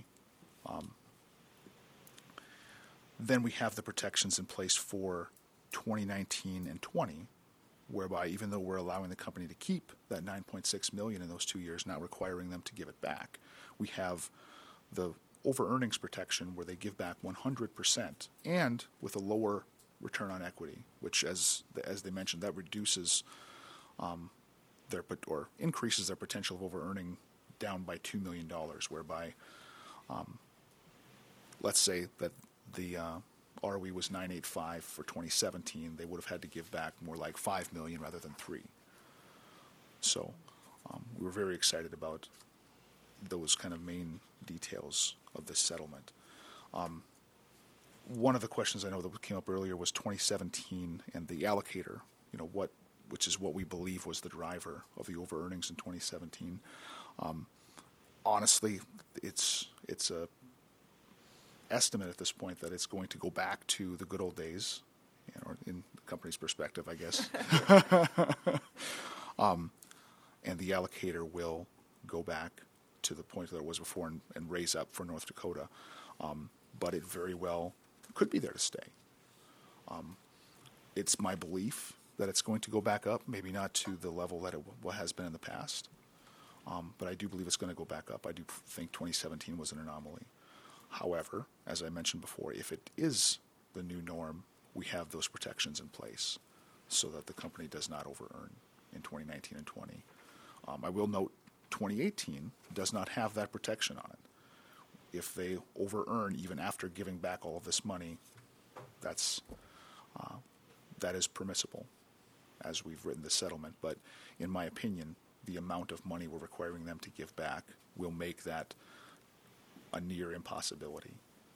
Then we have the protections in place for 2019 and 20, whereby even though we're allowing the company to keep that 9.6 million in those 2 years, not requiring them to give it back, we have the over earnings protection where they give back 100% and with a lower return on equity, which as they mentioned, that reduces or increases their potential of over earning down by $2 million, whereby let's say that the ROE was 9.85 for 2017, they would have had to give back more like 5 million rather than 3. So we were very excited about those kind of main details of this settlement. One of the questions I know that came up earlier was 2017 and the allocator, which is what we believe was the driver of the over earnings in 2017. Honestly, it's a estimate at this point that it's going to go back to the good old days, or in the company's perspective, I guess. And the allocator will go back to the point that it was before and raise up for North Dakota. But it very well could be there to stay. It's my belief that it's going to go back up, maybe not to the level that it has been in the past, but I do believe it's going to go back up. I do think 2017 was an anomaly. However, as I mentioned before, if it is the new norm, we have those protections in place so that the company does not over-earn in 2019 and 20. I will note 2018 does not have that protection on it. If they over-earn even after giving back all of this money, that is permissible as we've written the settlement. But in my opinion, the amount of money we're requiring them to give back will make that a near impossibility.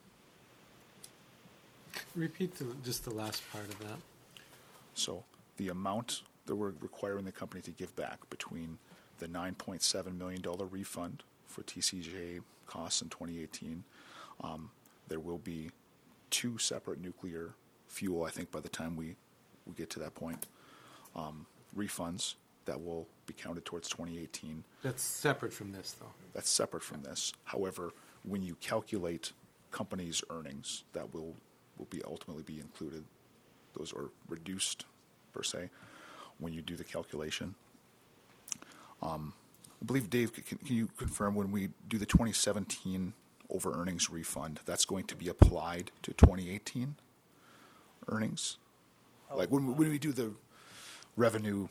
Repeat just the last part of that. So the amount that we're requiring the company to give back between the $9.7 million refund for TCJA costs in 2018, there will be 2 separate nuclear fuel, I think, by the time we get to that point. refunds that will be counted towards 2018. That's separate from this, though. That's separate from this. However, when you calculate companies' earnings, that will be ultimately be included. Those are reduced, per se, when you do the calculation. I believe, Dave, can you confirm when we do the 2017 over earnings refund, that's going to be applied to 2018 earnings? Like when we do the revenue.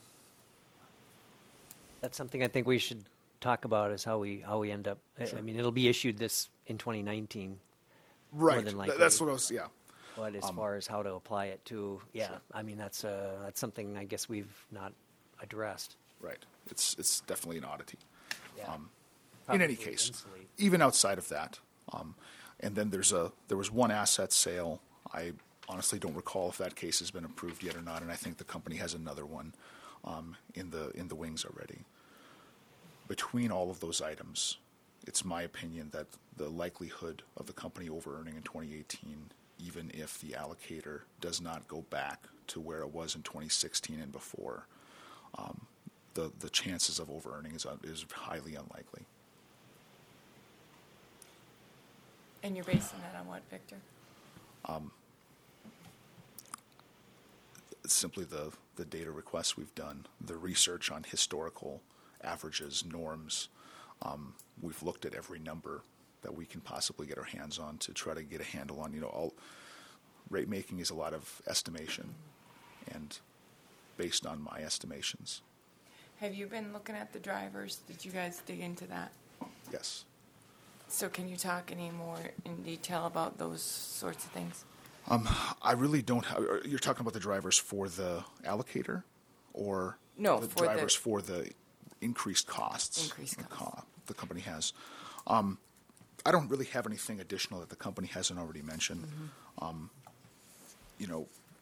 That's something I think we should talk about, is how we end up. Sure. I mean, it'll be issued this in 2019. Right. More than likely. That's what I was, yeah. But as far as how to apply it to, yeah, I mean, that's something I guess we've not addressed. Right. It's definitely an oddity. Yeah. In any Probably case, insulate. even outside of that, and then there was one asset sale. I honestly don't recall if that case has been approved yet or not, and I think the company has another one in the wings already. Between all of those items, it's my opinion that the likelihood of the company over-earning in 2018, even if the allocator does not go back to where it was in 2016 and before, the chances of over-earning is highly unlikely. And you're basing that on what, Victor? Simply the data requests we've done, the research on historical averages, norms. We've looked at every number that we can possibly get our hands on to try to get a handle on. All rate making is a lot of estimation, and based on my estimations. Have you been looking at the drivers? Did you guys dig into that? Yes. So can you talk any more in detail about those sorts of things? I really don't have. You're talking about the drivers for the allocator, or no, the for drivers for the increased costs the company has. I don't really have anything additional that the company hasn't already mentioned. Mm-hmm. I'm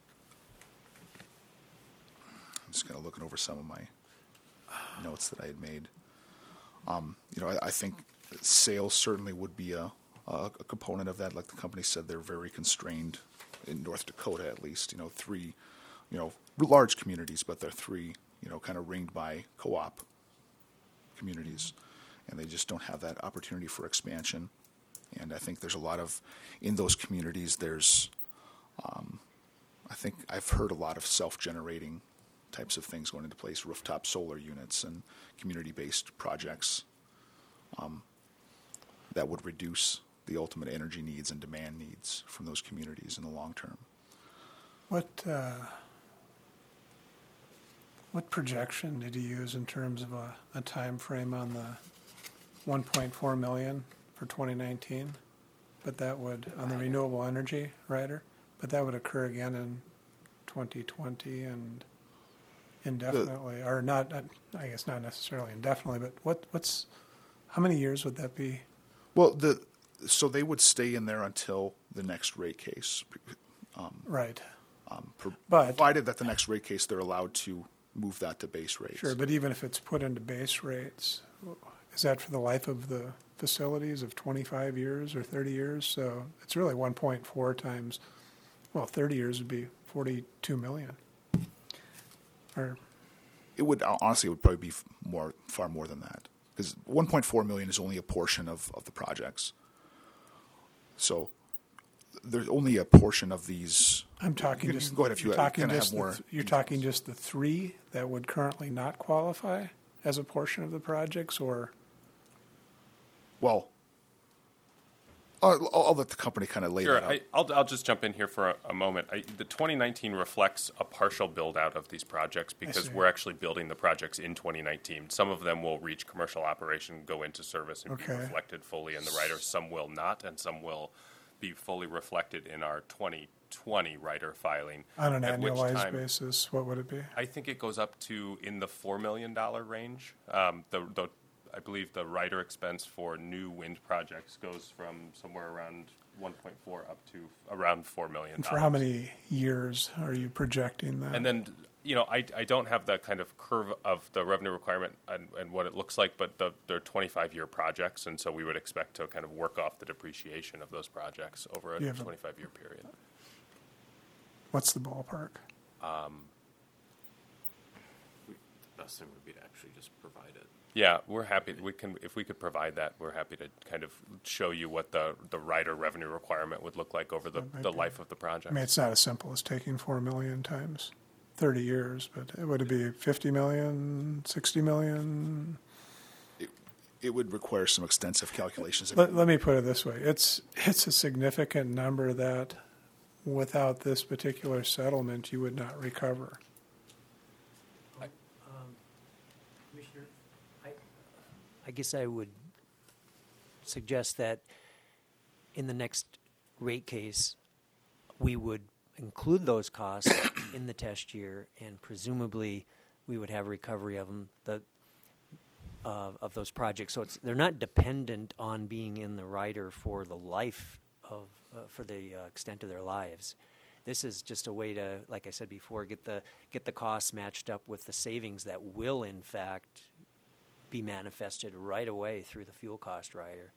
just kind of looking over some of my notes that I had made. I think sales certainly would be a component of that. Like the company said, they're very constrained in North Dakota, at least. 3, large communities, but they're 3, kind of ringed by co-op communities, and they just don't have that opportunity for expansion. And I think there's a lot of, in those communities, there's, I think I've heard a lot of self-generating types of things going into place, rooftop solar units and community-based projects that would reduce the ultimate energy needs and demand needs from those communities in the long term. What projection did you use in terms of a time frame on the 1.4 million for 2019? But that would, on the renewable energy rider, but that would occur again in 2020 and indefinitely, or not, I guess not necessarily indefinitely, but how many years would that be? Well, so they would stay in there until the next rate case. Right. Provided that the next rate case, they're allowed to move that to base rates. Sure, but even if it's put into base rates, is that for the life of the facilities of 25 years or 30 years? So it's really 1.4 times, 30 years would be 42 million. Or it would probably be far more than that, because 1.4 million is only a portion of the projects. So there's only a portion of these. I'm talking you can go ahead if you kind of have more. You're talking just the 3 that would currently not qualify as a portion of the projects, or? Well, I'll let the company kind of lay that out. Sure, I'll just jump in here for a moment. The 2019 reflects a partial build-out of these projects because we're actually building the projects in 2019. Some of them will reach commercial operation, go into service, and be reflected fully in the rider. Some will not, and some will be fully reflected in our 2020 rider filing. On an annualized basis, what would it be? I think it goes up to in the $4 million range. I believe the rider expense for new wind projects goes from somewhere around 1.4 up to around $4 million. And for how many years are you projecting that? And then, I don't have the kind of curve of the revenue requirement and what it looks like, but they're 25-year projects, and so we would expect to kind of work off the depreciation of those projects over a 25-year period. What's the ballpark? best thing would be to actually just provide it. Yeah, we're happy. If we could provide that, we're happy to kind of show you what the rider revenue requirement would look like over the life of the project. I mean, it's not as simple as taking 4 million times 30 years, but would it be 50 million, 60 million? It would require some extensive calculations. Let me put it this way. It's a significant number that without this particular settlement, you would not recover. Commissioner, I guess I would suggest that in the next rate case, we would include those costs in the test year, and presumably we would have recovery of them, of those projects. So they're not dependent on being in the rider for the life of, for the extent of their lives. This is just a way to, like I said before, get the costs matched up with the savings that will, in fact, be manifested right away through the fuel cost rider.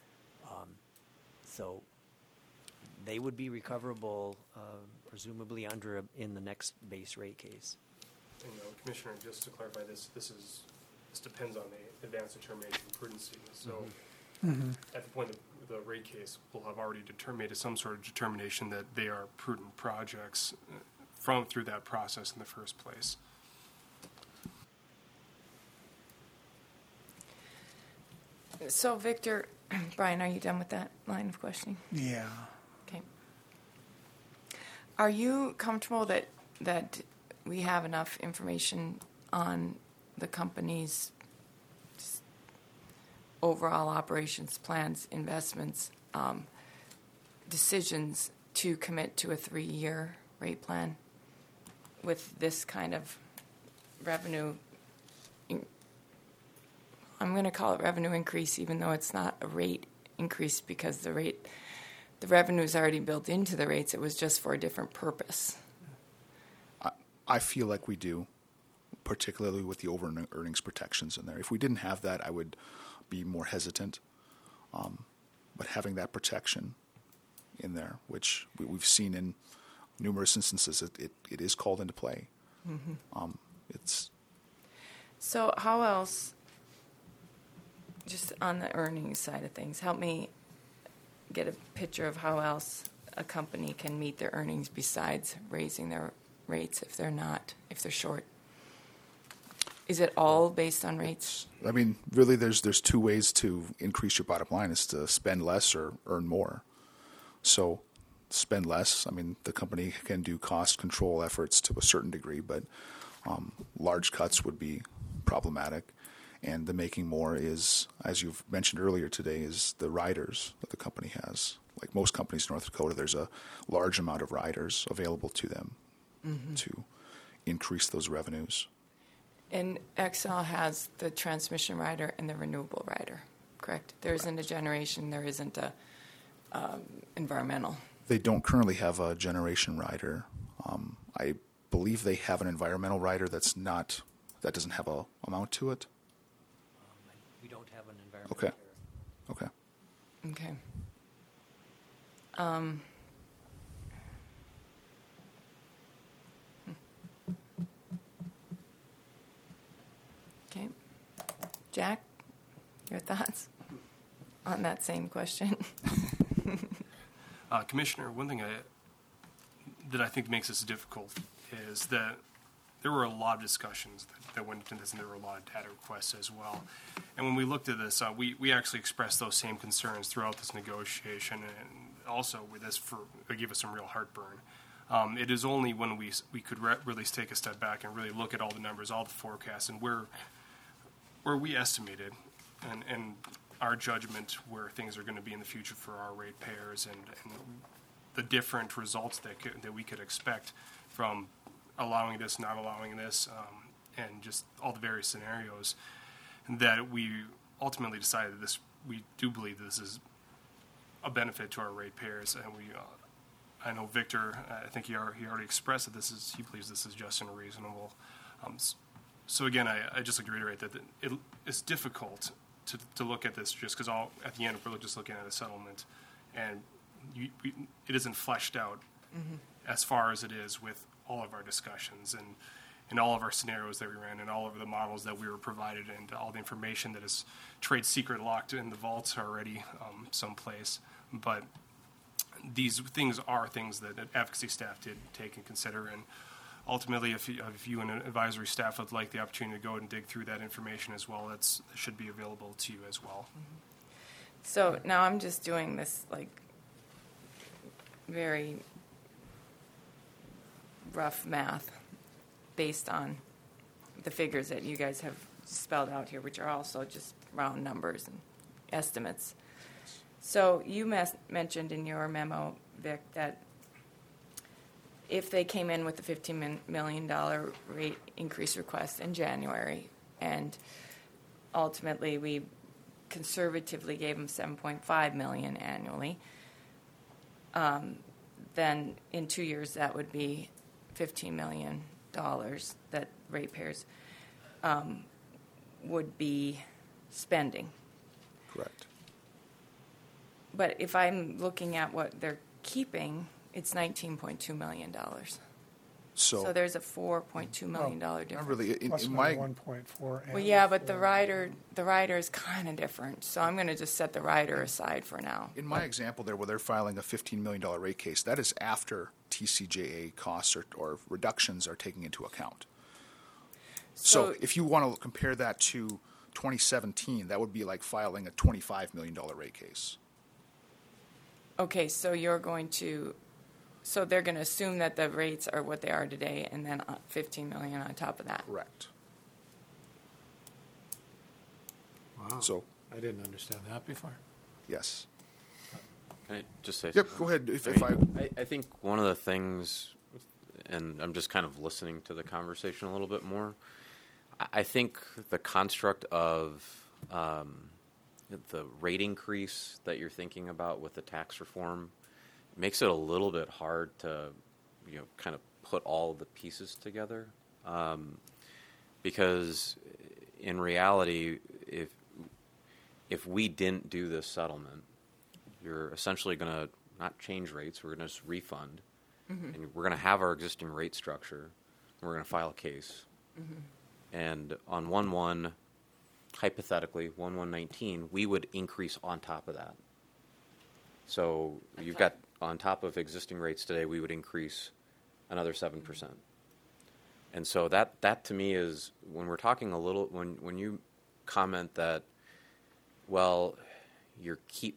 So they would be recoverable, presumably in the next base rate case. And, Commissioner, just to clarify this depends on the advanced determination of prudency. So at the point of the rate case, we'll have already made some sort of determination that they are prudent projects through that process in the first place. So, Victor, Brian, are you done with that line of questioning? Yeah. Okay. Are you comfortable that we have enough information on the company's overall operations plans, investments, decisions to commit to a 3-year rate plan with this kind of revenue? I'm going to call it revenue increase, even though it's not a rate increase, because the revenue is already built into the rates. It was just for a different purpose. I feel like we do, particularly with the over earnings protections in there. If we didn't have that, I would be more hesitant. But having that protection in there, which we've seen in numerous instances, it is called into play. It's So how else, just on the earnings side of things, help me get a picture of how else a company can meet their earnings besides raising their rates if they're short? Is it all based on rates? I mean, really, there's two ways to increase your bottom line: is to spend less or earn more. So, spend less. I mean, the company can do cost control efforts to a certain degree, but large cuts would be problematic. And the making more is, as you've mentioned earlier today, is the riders that the company has. Like most companies in North Dakota, there's a large amount of riders available to them to increase those revenues. And Xcel has the transmission rider and the renewable rider, correct? There isn't a generation, there isn't a environmental. They don't currently have a generation rider. I believe they have an environmental rider that doesn't have a amount to it. We don't have an environmental Okay. tariff. Okay. Okay. Okay. Jack, your thoughts on that same question? Commissioner, one thing that I think makes this difficult is that there were a lot of discussions that went into this, and there were a lot of data requests as well. And when we looked at this, we actually expressed those same concerns throughout this negotiation, and also with this, it gave us some real heartburn. It is only when we could really take a step back and really look at all the numbers, all the forecasts, and where we estimated and our judgment where things are going to be in the future for our ratepayers and the different results that we could expect from allowing this, not allowing this, and just all the various scenarios, that we ultimately decided we do believe this is a benefit to our ratepayers, and I know Victor, I think he already expressed that he believes this is just and reasonable. So again, I just like to reiterate that it's difficult to look at this just because at the end we're just looking at a settlement, and it isn't fleshed out as far as it is with all of our discussions, in all of our scenarios that we ran and all of the models that we were provided and all the information that is trade secret locked in the vaults already someplace. But these things are things that advocacy staff did take and consider. And ultimately, if you and advisory staff would like the opportunity to go and dig through that information as well, that should be available to you as well. So now I'm just doing this like very rough math based on the figures that you guys have spelled out here, which are also just round numbers and estimates. So you mentioned in your memo, Vic, that if they came in with the $15 million rate increase request in January, and ultimately we conservatively gave them $7.5 million annually, then in 2 years that would be $15 million that ratepayers would be spending. Correct. But if I'm looking at what they're keeping, it's $19.2 million. So there's a $4.2 million difference. Really, Plus in my my 1.4. Well, yeah, but the rider is kind of different. So I'm going to just set the rider aside for now. in my example there, where they're filing a $15 million rate case, that is after TCJA costs or reductions are taken into account. So if you want to compare that to 2017, that would be like filing a $25 million rate case. Okay, so they're going to assume that the rates are what they are today, and then $15 million on top of that. Correct. Wow. So, I didn't understand that before. yes. Can I just say Yep, something? go ahead. If I think one of the things, and I'm just kind of listening to the conversation a little bit more, I think the construct of the rate increase that you're thinking about with the tax reform makes it a little bit hard to, kind of put all the pieces together. Because in reality, if we didn't do this settlement, you're essentially going to not change rates. We're going to just refund. Mm-hmm. And we're going to have our existing rate structure. And we're going to file a case. Mm-hmm. And on 1/1, hypothetically, 1/1/19, we would increase on top of that. So you've got, on top of existing rates today, we would increase another 7%. And so that to me is, when we're talking when you comment that, well, you're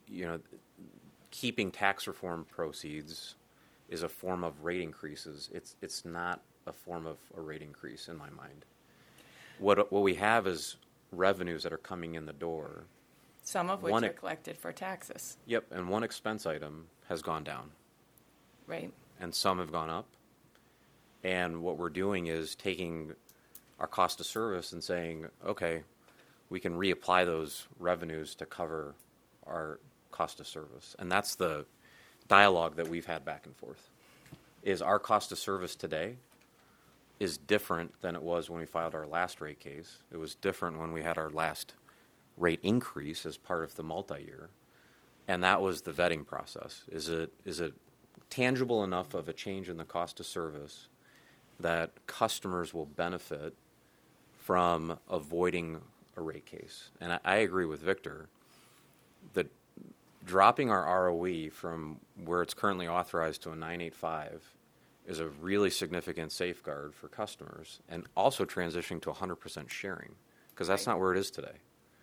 keeping tax reform proceeds is a form of rate increases. It's not a form of a rate increase in my mind. What we have is revenues that are coming in the door. Some of which are collected for taxes. Yep, and one expense item has gone down. Right. And some have gone up. And what we're doing is taking our cost of service and saying, okay, we can reapply those revenues to cover our cost of service. And that's the dialogue that we've had back and forth. Is our cost of service today is different than it was when we filed our last rate case. It was different when we had our last rate increase as part of the multi-year. And that was the vetting process. Is it tangible enough of a change in the cost of service that customers will benefit from avoiding a rate case? And I agree with Victor that dropping our ROE from where it's currently authorized to a 9.85 is a really significant safeguard for customers, and also transitioning to 100% sharing, because that's not where it is today.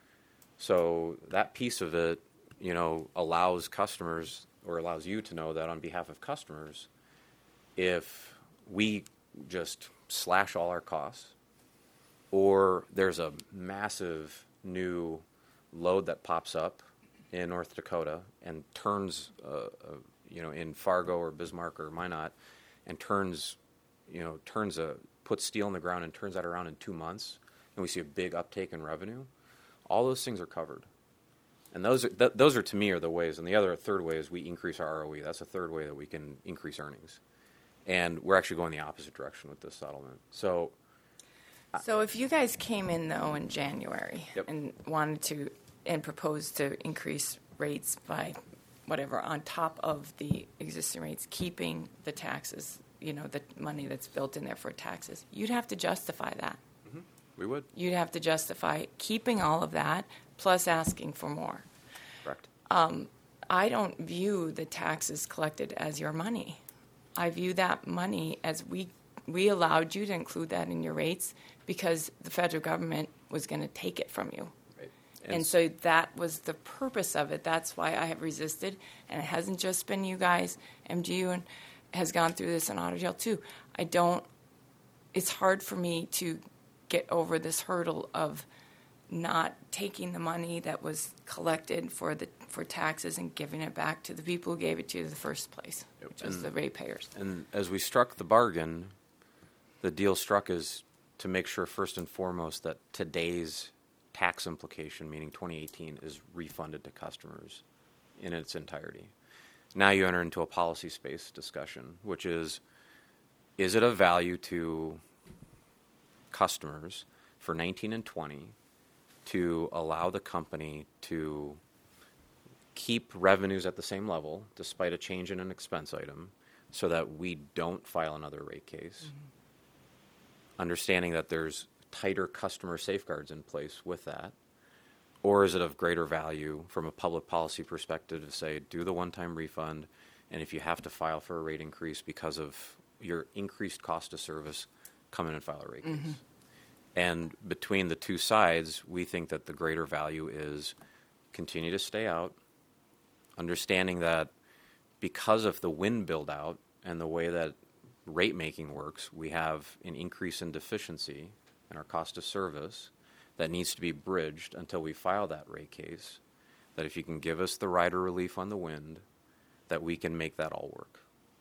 So that piece of it, allows customers, or allows you to know that on behalf of customers, if we just slash all our costs, or there's a massive new load that pops up in North Dakota and turns, in Fargo or Bismarck or Minot, and puts steel in the ground and turns that around in 2 months, and we see a big uptake in revenue, all those things are covered. And those are to me are the ways. And the other third way is we increase our ROE. That's a third way that we can increase earnings. And we're actually going the opposite direction with this settlement. So if you guys came in, though, in January and wanted to and proposed to increase rates by whatever on top of the existing rates, keeping the taxes, the money that's built in there for taxes. You'd have to justify that. We would. You'd have to justify keeping all of that plus asking for more. Correct. I don't view the taxes collected as your money. I view that money as we allowed you to include that in your rates because the federal government was going to take it from you. Right. And so that was the purpose of it. That's why I have resisted. And it hasn't just been you guys. MGU has gone through this in Otter Tail too. It's hard for me to get over this hurdle of not taking the money that was collected for taxes and giving it back to the people who gave it to you in the first place, which was the ratepayers. And as we struck the bargain, the deal struck is to make sure first and foremost that today's tax implication, meaning 2018, is refunded to customers in its entirety. Now you enter into a policy space discussion, which is it of value to customers for 19 and 20 to allow the company to keep revenues at the same level despite a change in an expense item so that we don't file another rate case, understanding that there's tighter customer safeguards in place with that? Or is it of greater value from a public policy perspective to say, do the one-time refund, and if you have to file for a rate increase because of your increased cost of service, come in and file a rate case? And between the two sides, we think that the greater value is continue to stay out, understanding that because of the wind build-out and the way that rate making works, we have an increase in deficiency in our cost of service that needs to be bridged until we file that rate case, that if you can give us the rider relief on the wind, that we can make that all work.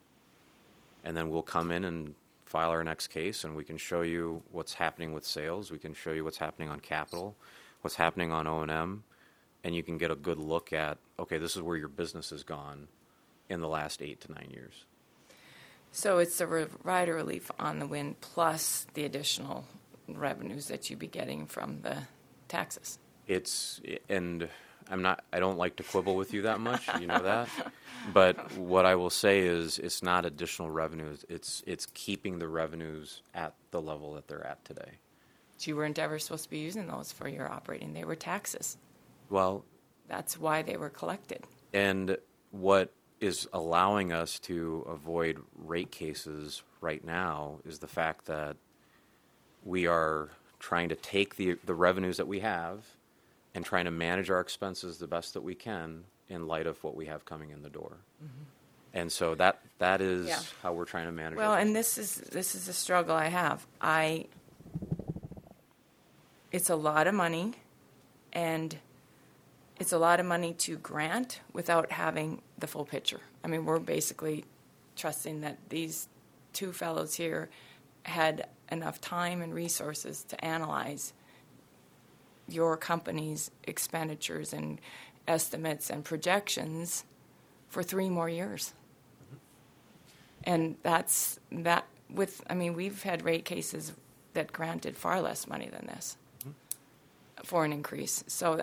And then we'll come in and file our next case, and we can show you what's happening with sales, we can show you what's happening on capital, what's happening on O&M, and you can get a good look at, okay, this is where your business has gone in the last 8 to 9 years. So it's the rider relief on the wind plus the additional revenues that you'd be getting from the taxes. And I don't like to quibble with you that much, you know that. But what I will say is it's not additional revenues, it's keeping the revenues at the level that they're at today. So you weren't ever supposed to be using those for your operating. They were taxes. Well, that's why they were collected. And what is allowing us to avoid rate cases right now is the fact that we are trying to take the revenues that we have and trying to manage our expenses the best that we can in light of what we have coming in the door. And so that is how we're trying to manage it. Well, and this is a struggle I have. It's a lot of money, and it's a lot of money to grant without having the full picture. I mean, we're basically trusting that these two fellows here had enough time and resources to analyze your company's expenditures and estimates and projections for 3 more years. And that's that we've had rate cases that granted far less money than this for an increase. So,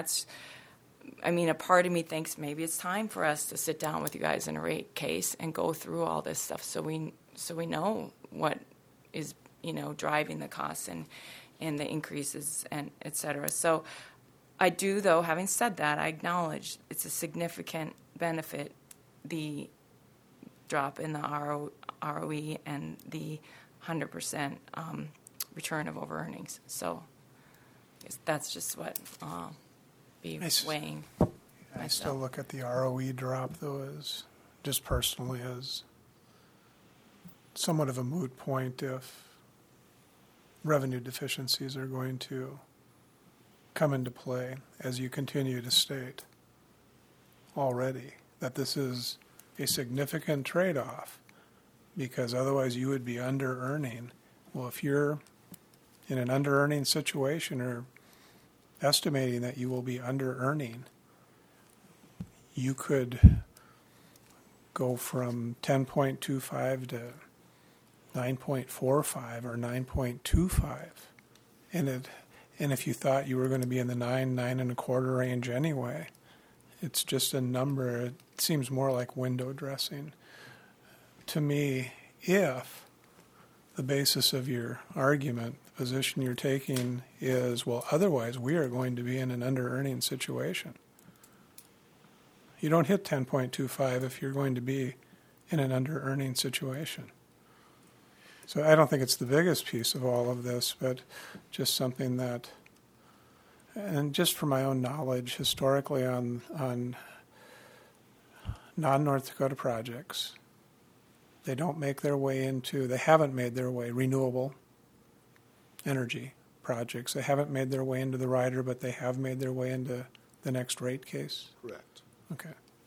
a part of me thinks maybe it's time for us to sit down with you guys in a rate case and go through all this stuff so we know what is, driving the costs and the increases and et cetera. So I do, though, having said that, I acknowledge it's a significant benefit, the drop in the ROE and the 100% return of over earnings. So that's just what I'll be weighing. I still look at the ROE drop, though, as just personally as somewhat of a moot point if revenue deficiencies are going to come into play, as you continue to state already, that this is a significant trade-off, because otherwise you would be under-earning. Well, if you're in an under-earning situation or estimating that you will be under-earning, you could go from 10.25 to 9.45 or 9.25, and if you thought you were going to be in the 9.25 range anyway, it's just a number. It seems more like window dressing. To me, if the basis of your argument, the position you're taking is, well, otherwise we are going to be in an under-earning situation. You don't hit 10.25 if you're going to be in an under-earning situation. So I don't think it's the biggest piece of all of this, but just something that, and just from my own knowledge, historically on non-North Dakota projects, they haven't made their way, renewable energy projects. They haven't made their way into the rider, but they have made their way into the next rate case. Correct. Okay.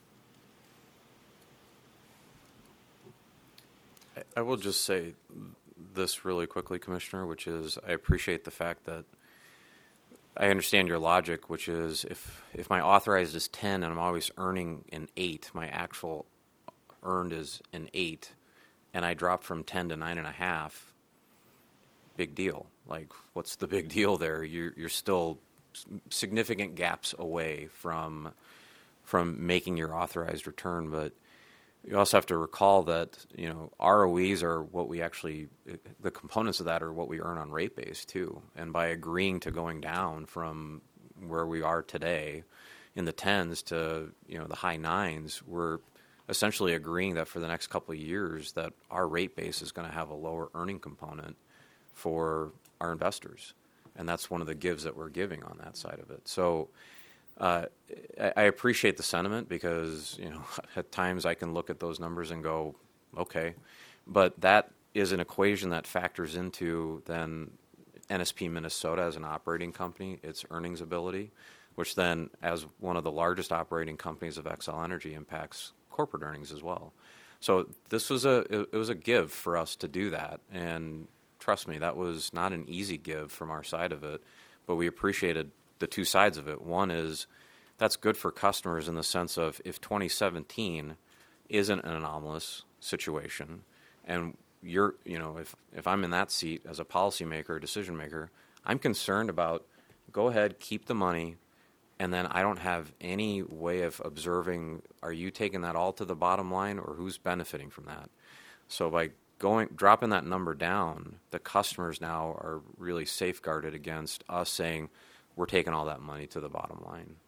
I will just say this really quickly, Commissioner, which is I appreciate the fact that I understand your logic, which is if my authorized is 10 and I'm always earning an 8, my actual earned is an 8, and I drop from 10 to 9.5, big deal. Like, what's the big deal there? You're still significant gaps away from making your authorized return, but you also have to recall that, you know, ROEs are what we actually, the components of that are what we earn on rate base too. And by agreeing to going down from where we are today in the 10s to, you know, the high 9s, we're essentially agreeing that for the next couple of years that our rate base is going to have a lower earning component for our investors. And that's one of the gives that we're giving on that side of it. So I appreciate the sentiment because, you know, at times I can look at those numbers and go, okay, but that is an equation that factors into then NSP Minnesota as an operating company, its earnings ability, which then as one of the largest operating companies of Xcel Energy impacts corporate earnings as well. So this was it was a give for us to do that, and trust me, that was not an easy give from our side of it, but we appreciated the two sides of it. One is that's good for customers in the sense of if 2017 isn't an anomalous situation, and if I'm in that seat as a policymaker or decision maker, I'm concerned about go ahead, keep the money, and then I don't have any way of observing, are you taking that all to the bottom line or who's benefiting from that? So by dropping that number down, the customers now are really safeguarded against us saying, we're taking all that money to the bottom line.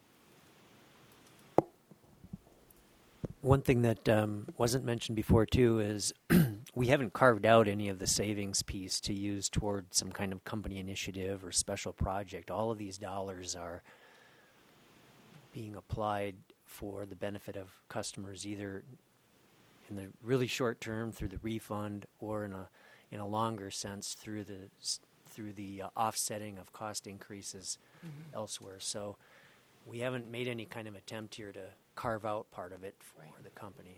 One thing that wasn't mentioned before, too, is we haven't carved out any of the savings piece to use toward some kind of company initiative or special project. All of these dollars are being applied for the benefit of customers, either in the really short term through the refund or in a longer sense through the offsetting of cost increases elsewhere. So we haven't made any kind of attempt here to carve out part of it for the company.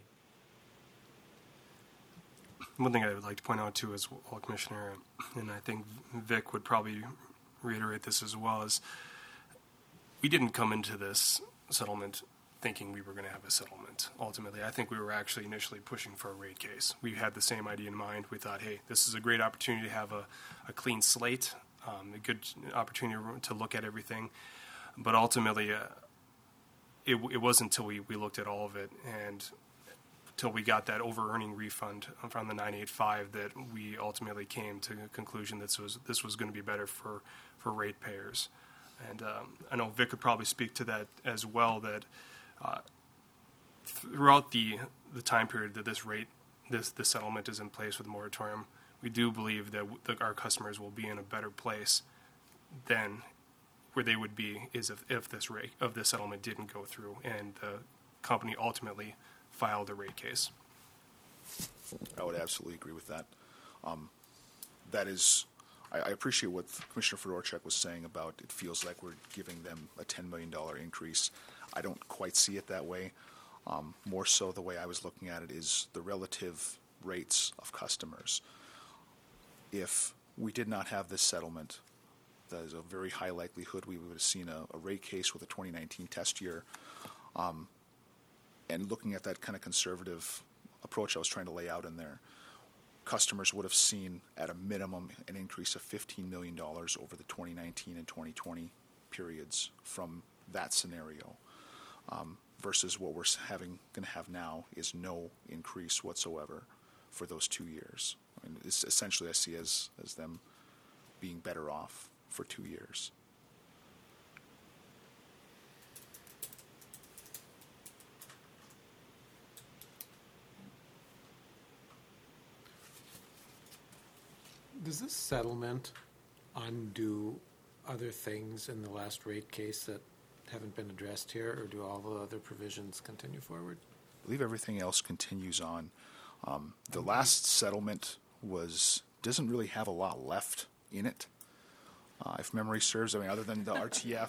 One thing I would like to point out too as well, Commissioner, and I think Vic would probably reiterate this as well, is we didn't come into this settlement thinking we were going to have a settlement. Ultimately, I think we were actually initially pushing for a rate case. We had the same idea in mind. We thought, hey, this is a great opportunity to have a clean slate, a good opportunity to look at everything. But ultimately, it wasn't until we looked at all of it and until we got that over-earning refund from the 985 that we ultimately came to the conclusion that this was going to be better for ratepayers. And I know Vic could probably speak to that as well, that throughout the time period that this settlement is in place with the moratorium, we do believe that our customers will be in a better place than where they would be is if this settlement didn't go through and the company ultimately filed a rate case. I would absolutely agree with that. That is, I appreciate what Commissioner Fedorchak was saying about it feels like we're giving them a $10 million increase. I don't quite see it that way. More so the way I was looking at it is the relative rates of customers. If we did not have this settlement, there's a very high likelihood we would have seen a rate case with a 2019 test year. And looking at that kind of conservative approach I was trying to lay out in there, customers would have seen at a minimum an increase of $15 million over the 2019 and 2020 periods from that scenario, versus what we're going to have now is no increase whatsoever for those 2 years. I mean, it's essentially I see as them being better off for 2 years. Does this settlement undo other things in the last rate case that haven't been addressed here, or do all the other provisions continue forward? I believe everything else continues on. The last settlement doesn't really have a lot left in it. If memory serves, I mean, other than the RTF,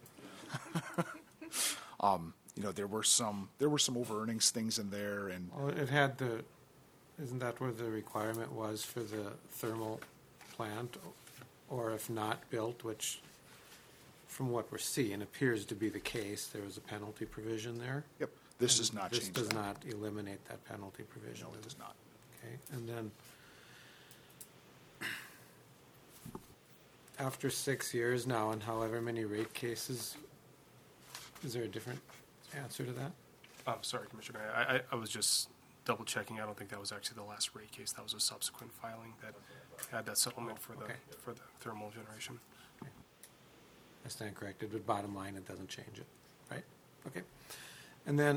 there were some over earnings things in there, and Well, it had isn't that where the requirement was for the thermal plant, or if not built, which from what we're seeing appears to be the case, there was a penalty provision there? yep, this And does not this change does that. not eliminate that penalty provision. No, it does not. Okay, and then after 6 years now and however many rate cases, is there a different answer to that? I'm sorry, Commissioner. I was just double checking. I don't think that was actually the last rate case. That was a subsequent filing that had that settlement for the Okay. for the thermal generation. I stand corrected, but bottom line, it doesn't change it, right? Okay. And then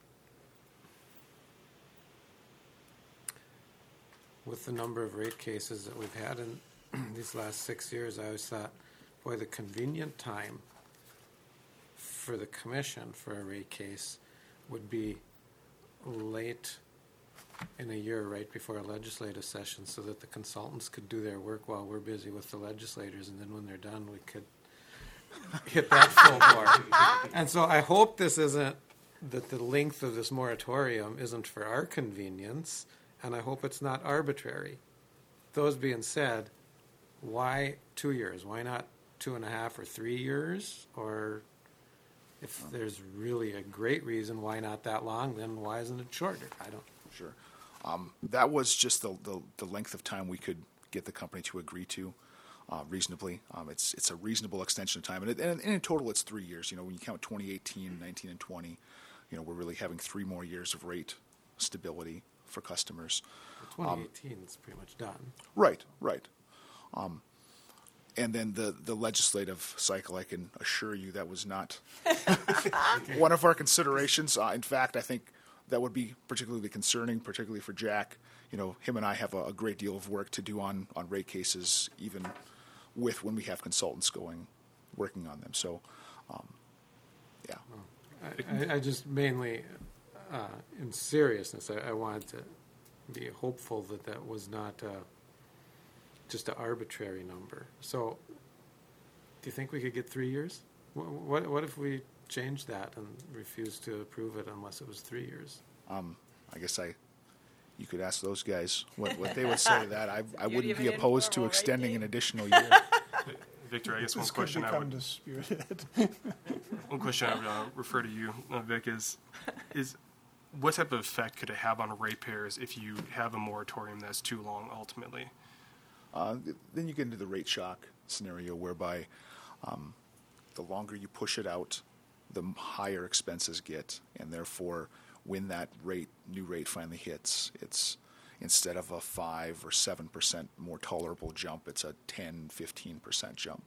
with the number of rate cases that we've had in these last 6 years, I always thought, boy, the convenient time for the commission for a rate case would be late in a year, right before a legislative session, so that the consultants could do their work while we're busy with the legislators, and then when they're done, we could hit that full bore. And so I hope this isn't, that the length of this moratorium isn't for our convenience, and I hope it's not arbitrary. Those being said, why 2 years? Why not 2.5 or 3 years? Or if there's really a great reason why not that long, then why isn't it shorter? I don't. Sure. That was just the length of time we could get the company to agree to reasonably. It's a reasonable extension of time. And in total, it's 3 years. When you count 2018, 19, and 20, we're really having 3 more years of rate stability for customers. 2018 is pretty much done. Right. And then the legislative cycle, I can assure you that was not one of our considerations. In fact, I think that would be particularly concerning, particularly for Jack. Him and I have a great deal of work to do on rate cases, even with when we have consultants working on them. So, yeah. I just mainly, in seriousness, I wanted to be hopeful that was not just an arbitrary number. So, do you think we could get 3 years? What if we change that and refuse to approve it unless it was 3 years? I guess you could ask those guys what they would say to that. I wouldn't be opposed to extending an additional year. Victor, I guess This could become disputed. one question I would refer to you, Vic, is what type of effect could it have on ratepayers if you have a moratorium that's too long ultimately? Then you get into the rate shock scenario whereby the longer you push it out, the higher expenses get, and therefore when that new rate finally hits, it's instead of a 5 or 7% more tolerable jump, it's a 10, 15% jump.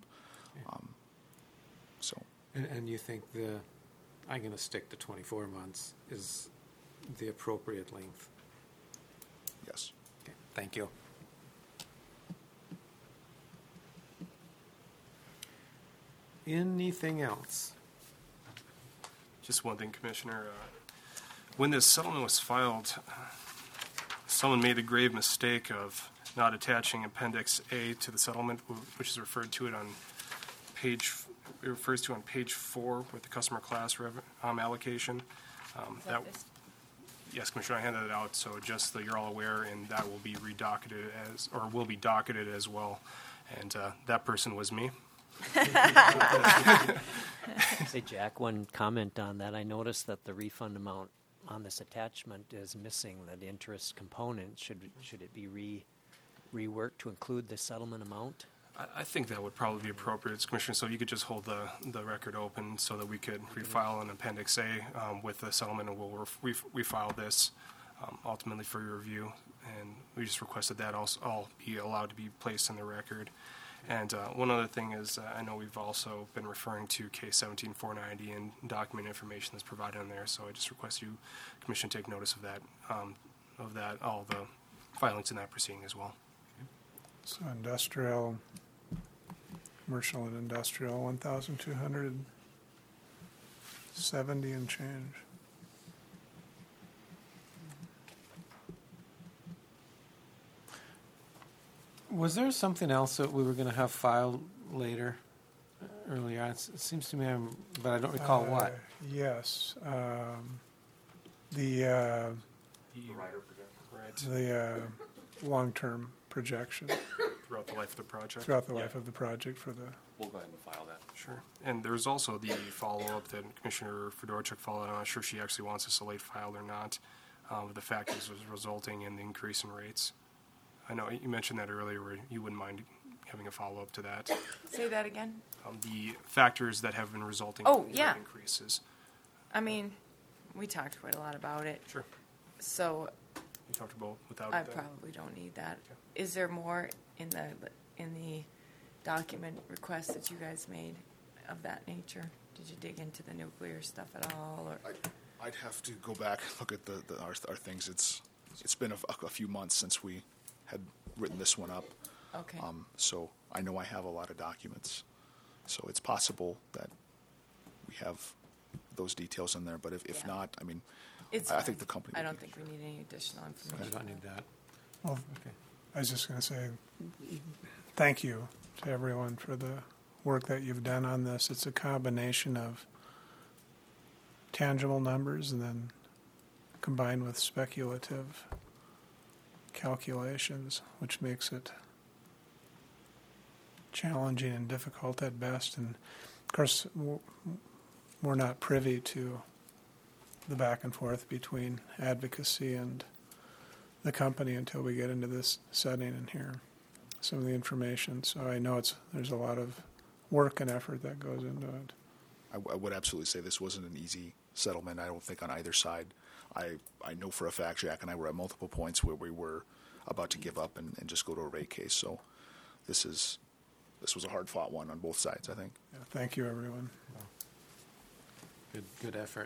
And you think I'm going to stick to 24 months, is the appropriate length? Yes. Okay, thank you. Anything else? Just one thing, Commissioner. When this settlement was filed, someone made the grave mistake of not attaching Appendix A to the settlement, which is referred to on page 4 with the customer class allocation. Yes, Commissioner, I handed it out, so just so you're all aware, and that will be will be docketed as well. And that person was me. Say, Jack, one comment on that. I noticed that the refund amount on this attachment is missing, that interest component. Should it be reworked to include the settlement amount? I think that would probably be appropriate, Commissioner, so you could just hold the record open so that we could refile an Appendix A with the settlement, and we'll refile this ultimately for your review. And we just requested that all be allowed to be placed in the record. And one other thing is, I know we've also been referring to case 17490 and document information that's provided in there. So I just request you, Commission, take notice of that, all the filings in that proceeding as well. So industrial, commercial and industrial, 1,270 and change. Was there something else that we were going to have filed later, earlier? It seems to me, but I don't recall what. Yes. The rider projection. Right. The long-term projection Throughout the life of the project. throughout the life of the project for the. We'll go ahead and file that. Sure. And there's also the follow-up that Commissioner Fedorchuk followed. I'm not sure she actually wants us to late file or not. The factors was resulting in the increase in rates. I know you mentioned that earlier where you wouldn't mind having a follow-up to that. Say that again. The factors that have been resulting Oh, in yeah. rate increases. I mean, we talked quite a lot about it. Sure. So You comfortable without I that? probably don't need that. Is there more in the document request that you guys made of that nature? Did you dig into the nuclear stuff at all, or? I'd have to go back and look at our things. It's been a few months since we had written this one up. Okay. So I know I have a lot of documents. So it's possible that we have those details in there. But if Yeah. not, I mean, It's I fine. think the company. I would don't be- think we need any additional I information. don't need that. Well, Okay. I was just going to say thank you to everyone for the work that you've done on this. It's a combination of tangible numbers and then combined with speculative calculations, which makes it challenging and difficult at best. And of course, we're not privy to the back and forth between advocacy and the company until we get into this setting and hear some of the information. So I know there's a lot of work and effort that goes into it. I would absolutely say this wasn't an easy settlement. I don't think on either side. I know for a fact Jack and I were at multiple points where we were about to give up and just go to a rate case. So this was a hard-fought one on both sides, I think. Yeah, thank you, everyone. Good effort.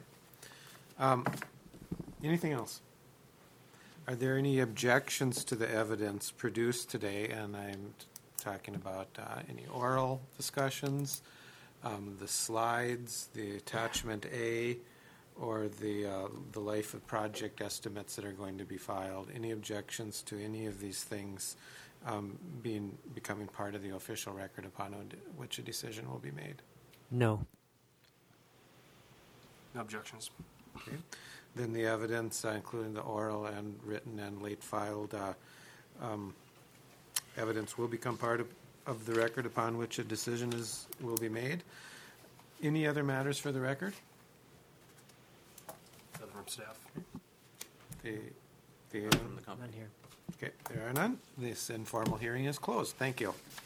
Anything else? Are there any objections to the evidence produced today? And I'm talking about any oral discussions, the slides, the attachment A, or the life of project estimates that are going to be filed. Any objections to any of these things becoming part of the official record upon which a decision will be made? No. No objections. Okay. Then the evidence, including the oral and written and late filed evidence, will become part of the record upon which a decision will be made. Any other matters for the record? Nothing from staff. From the company. None here. Okay, there are none. This informal hearing is closed. Thank you.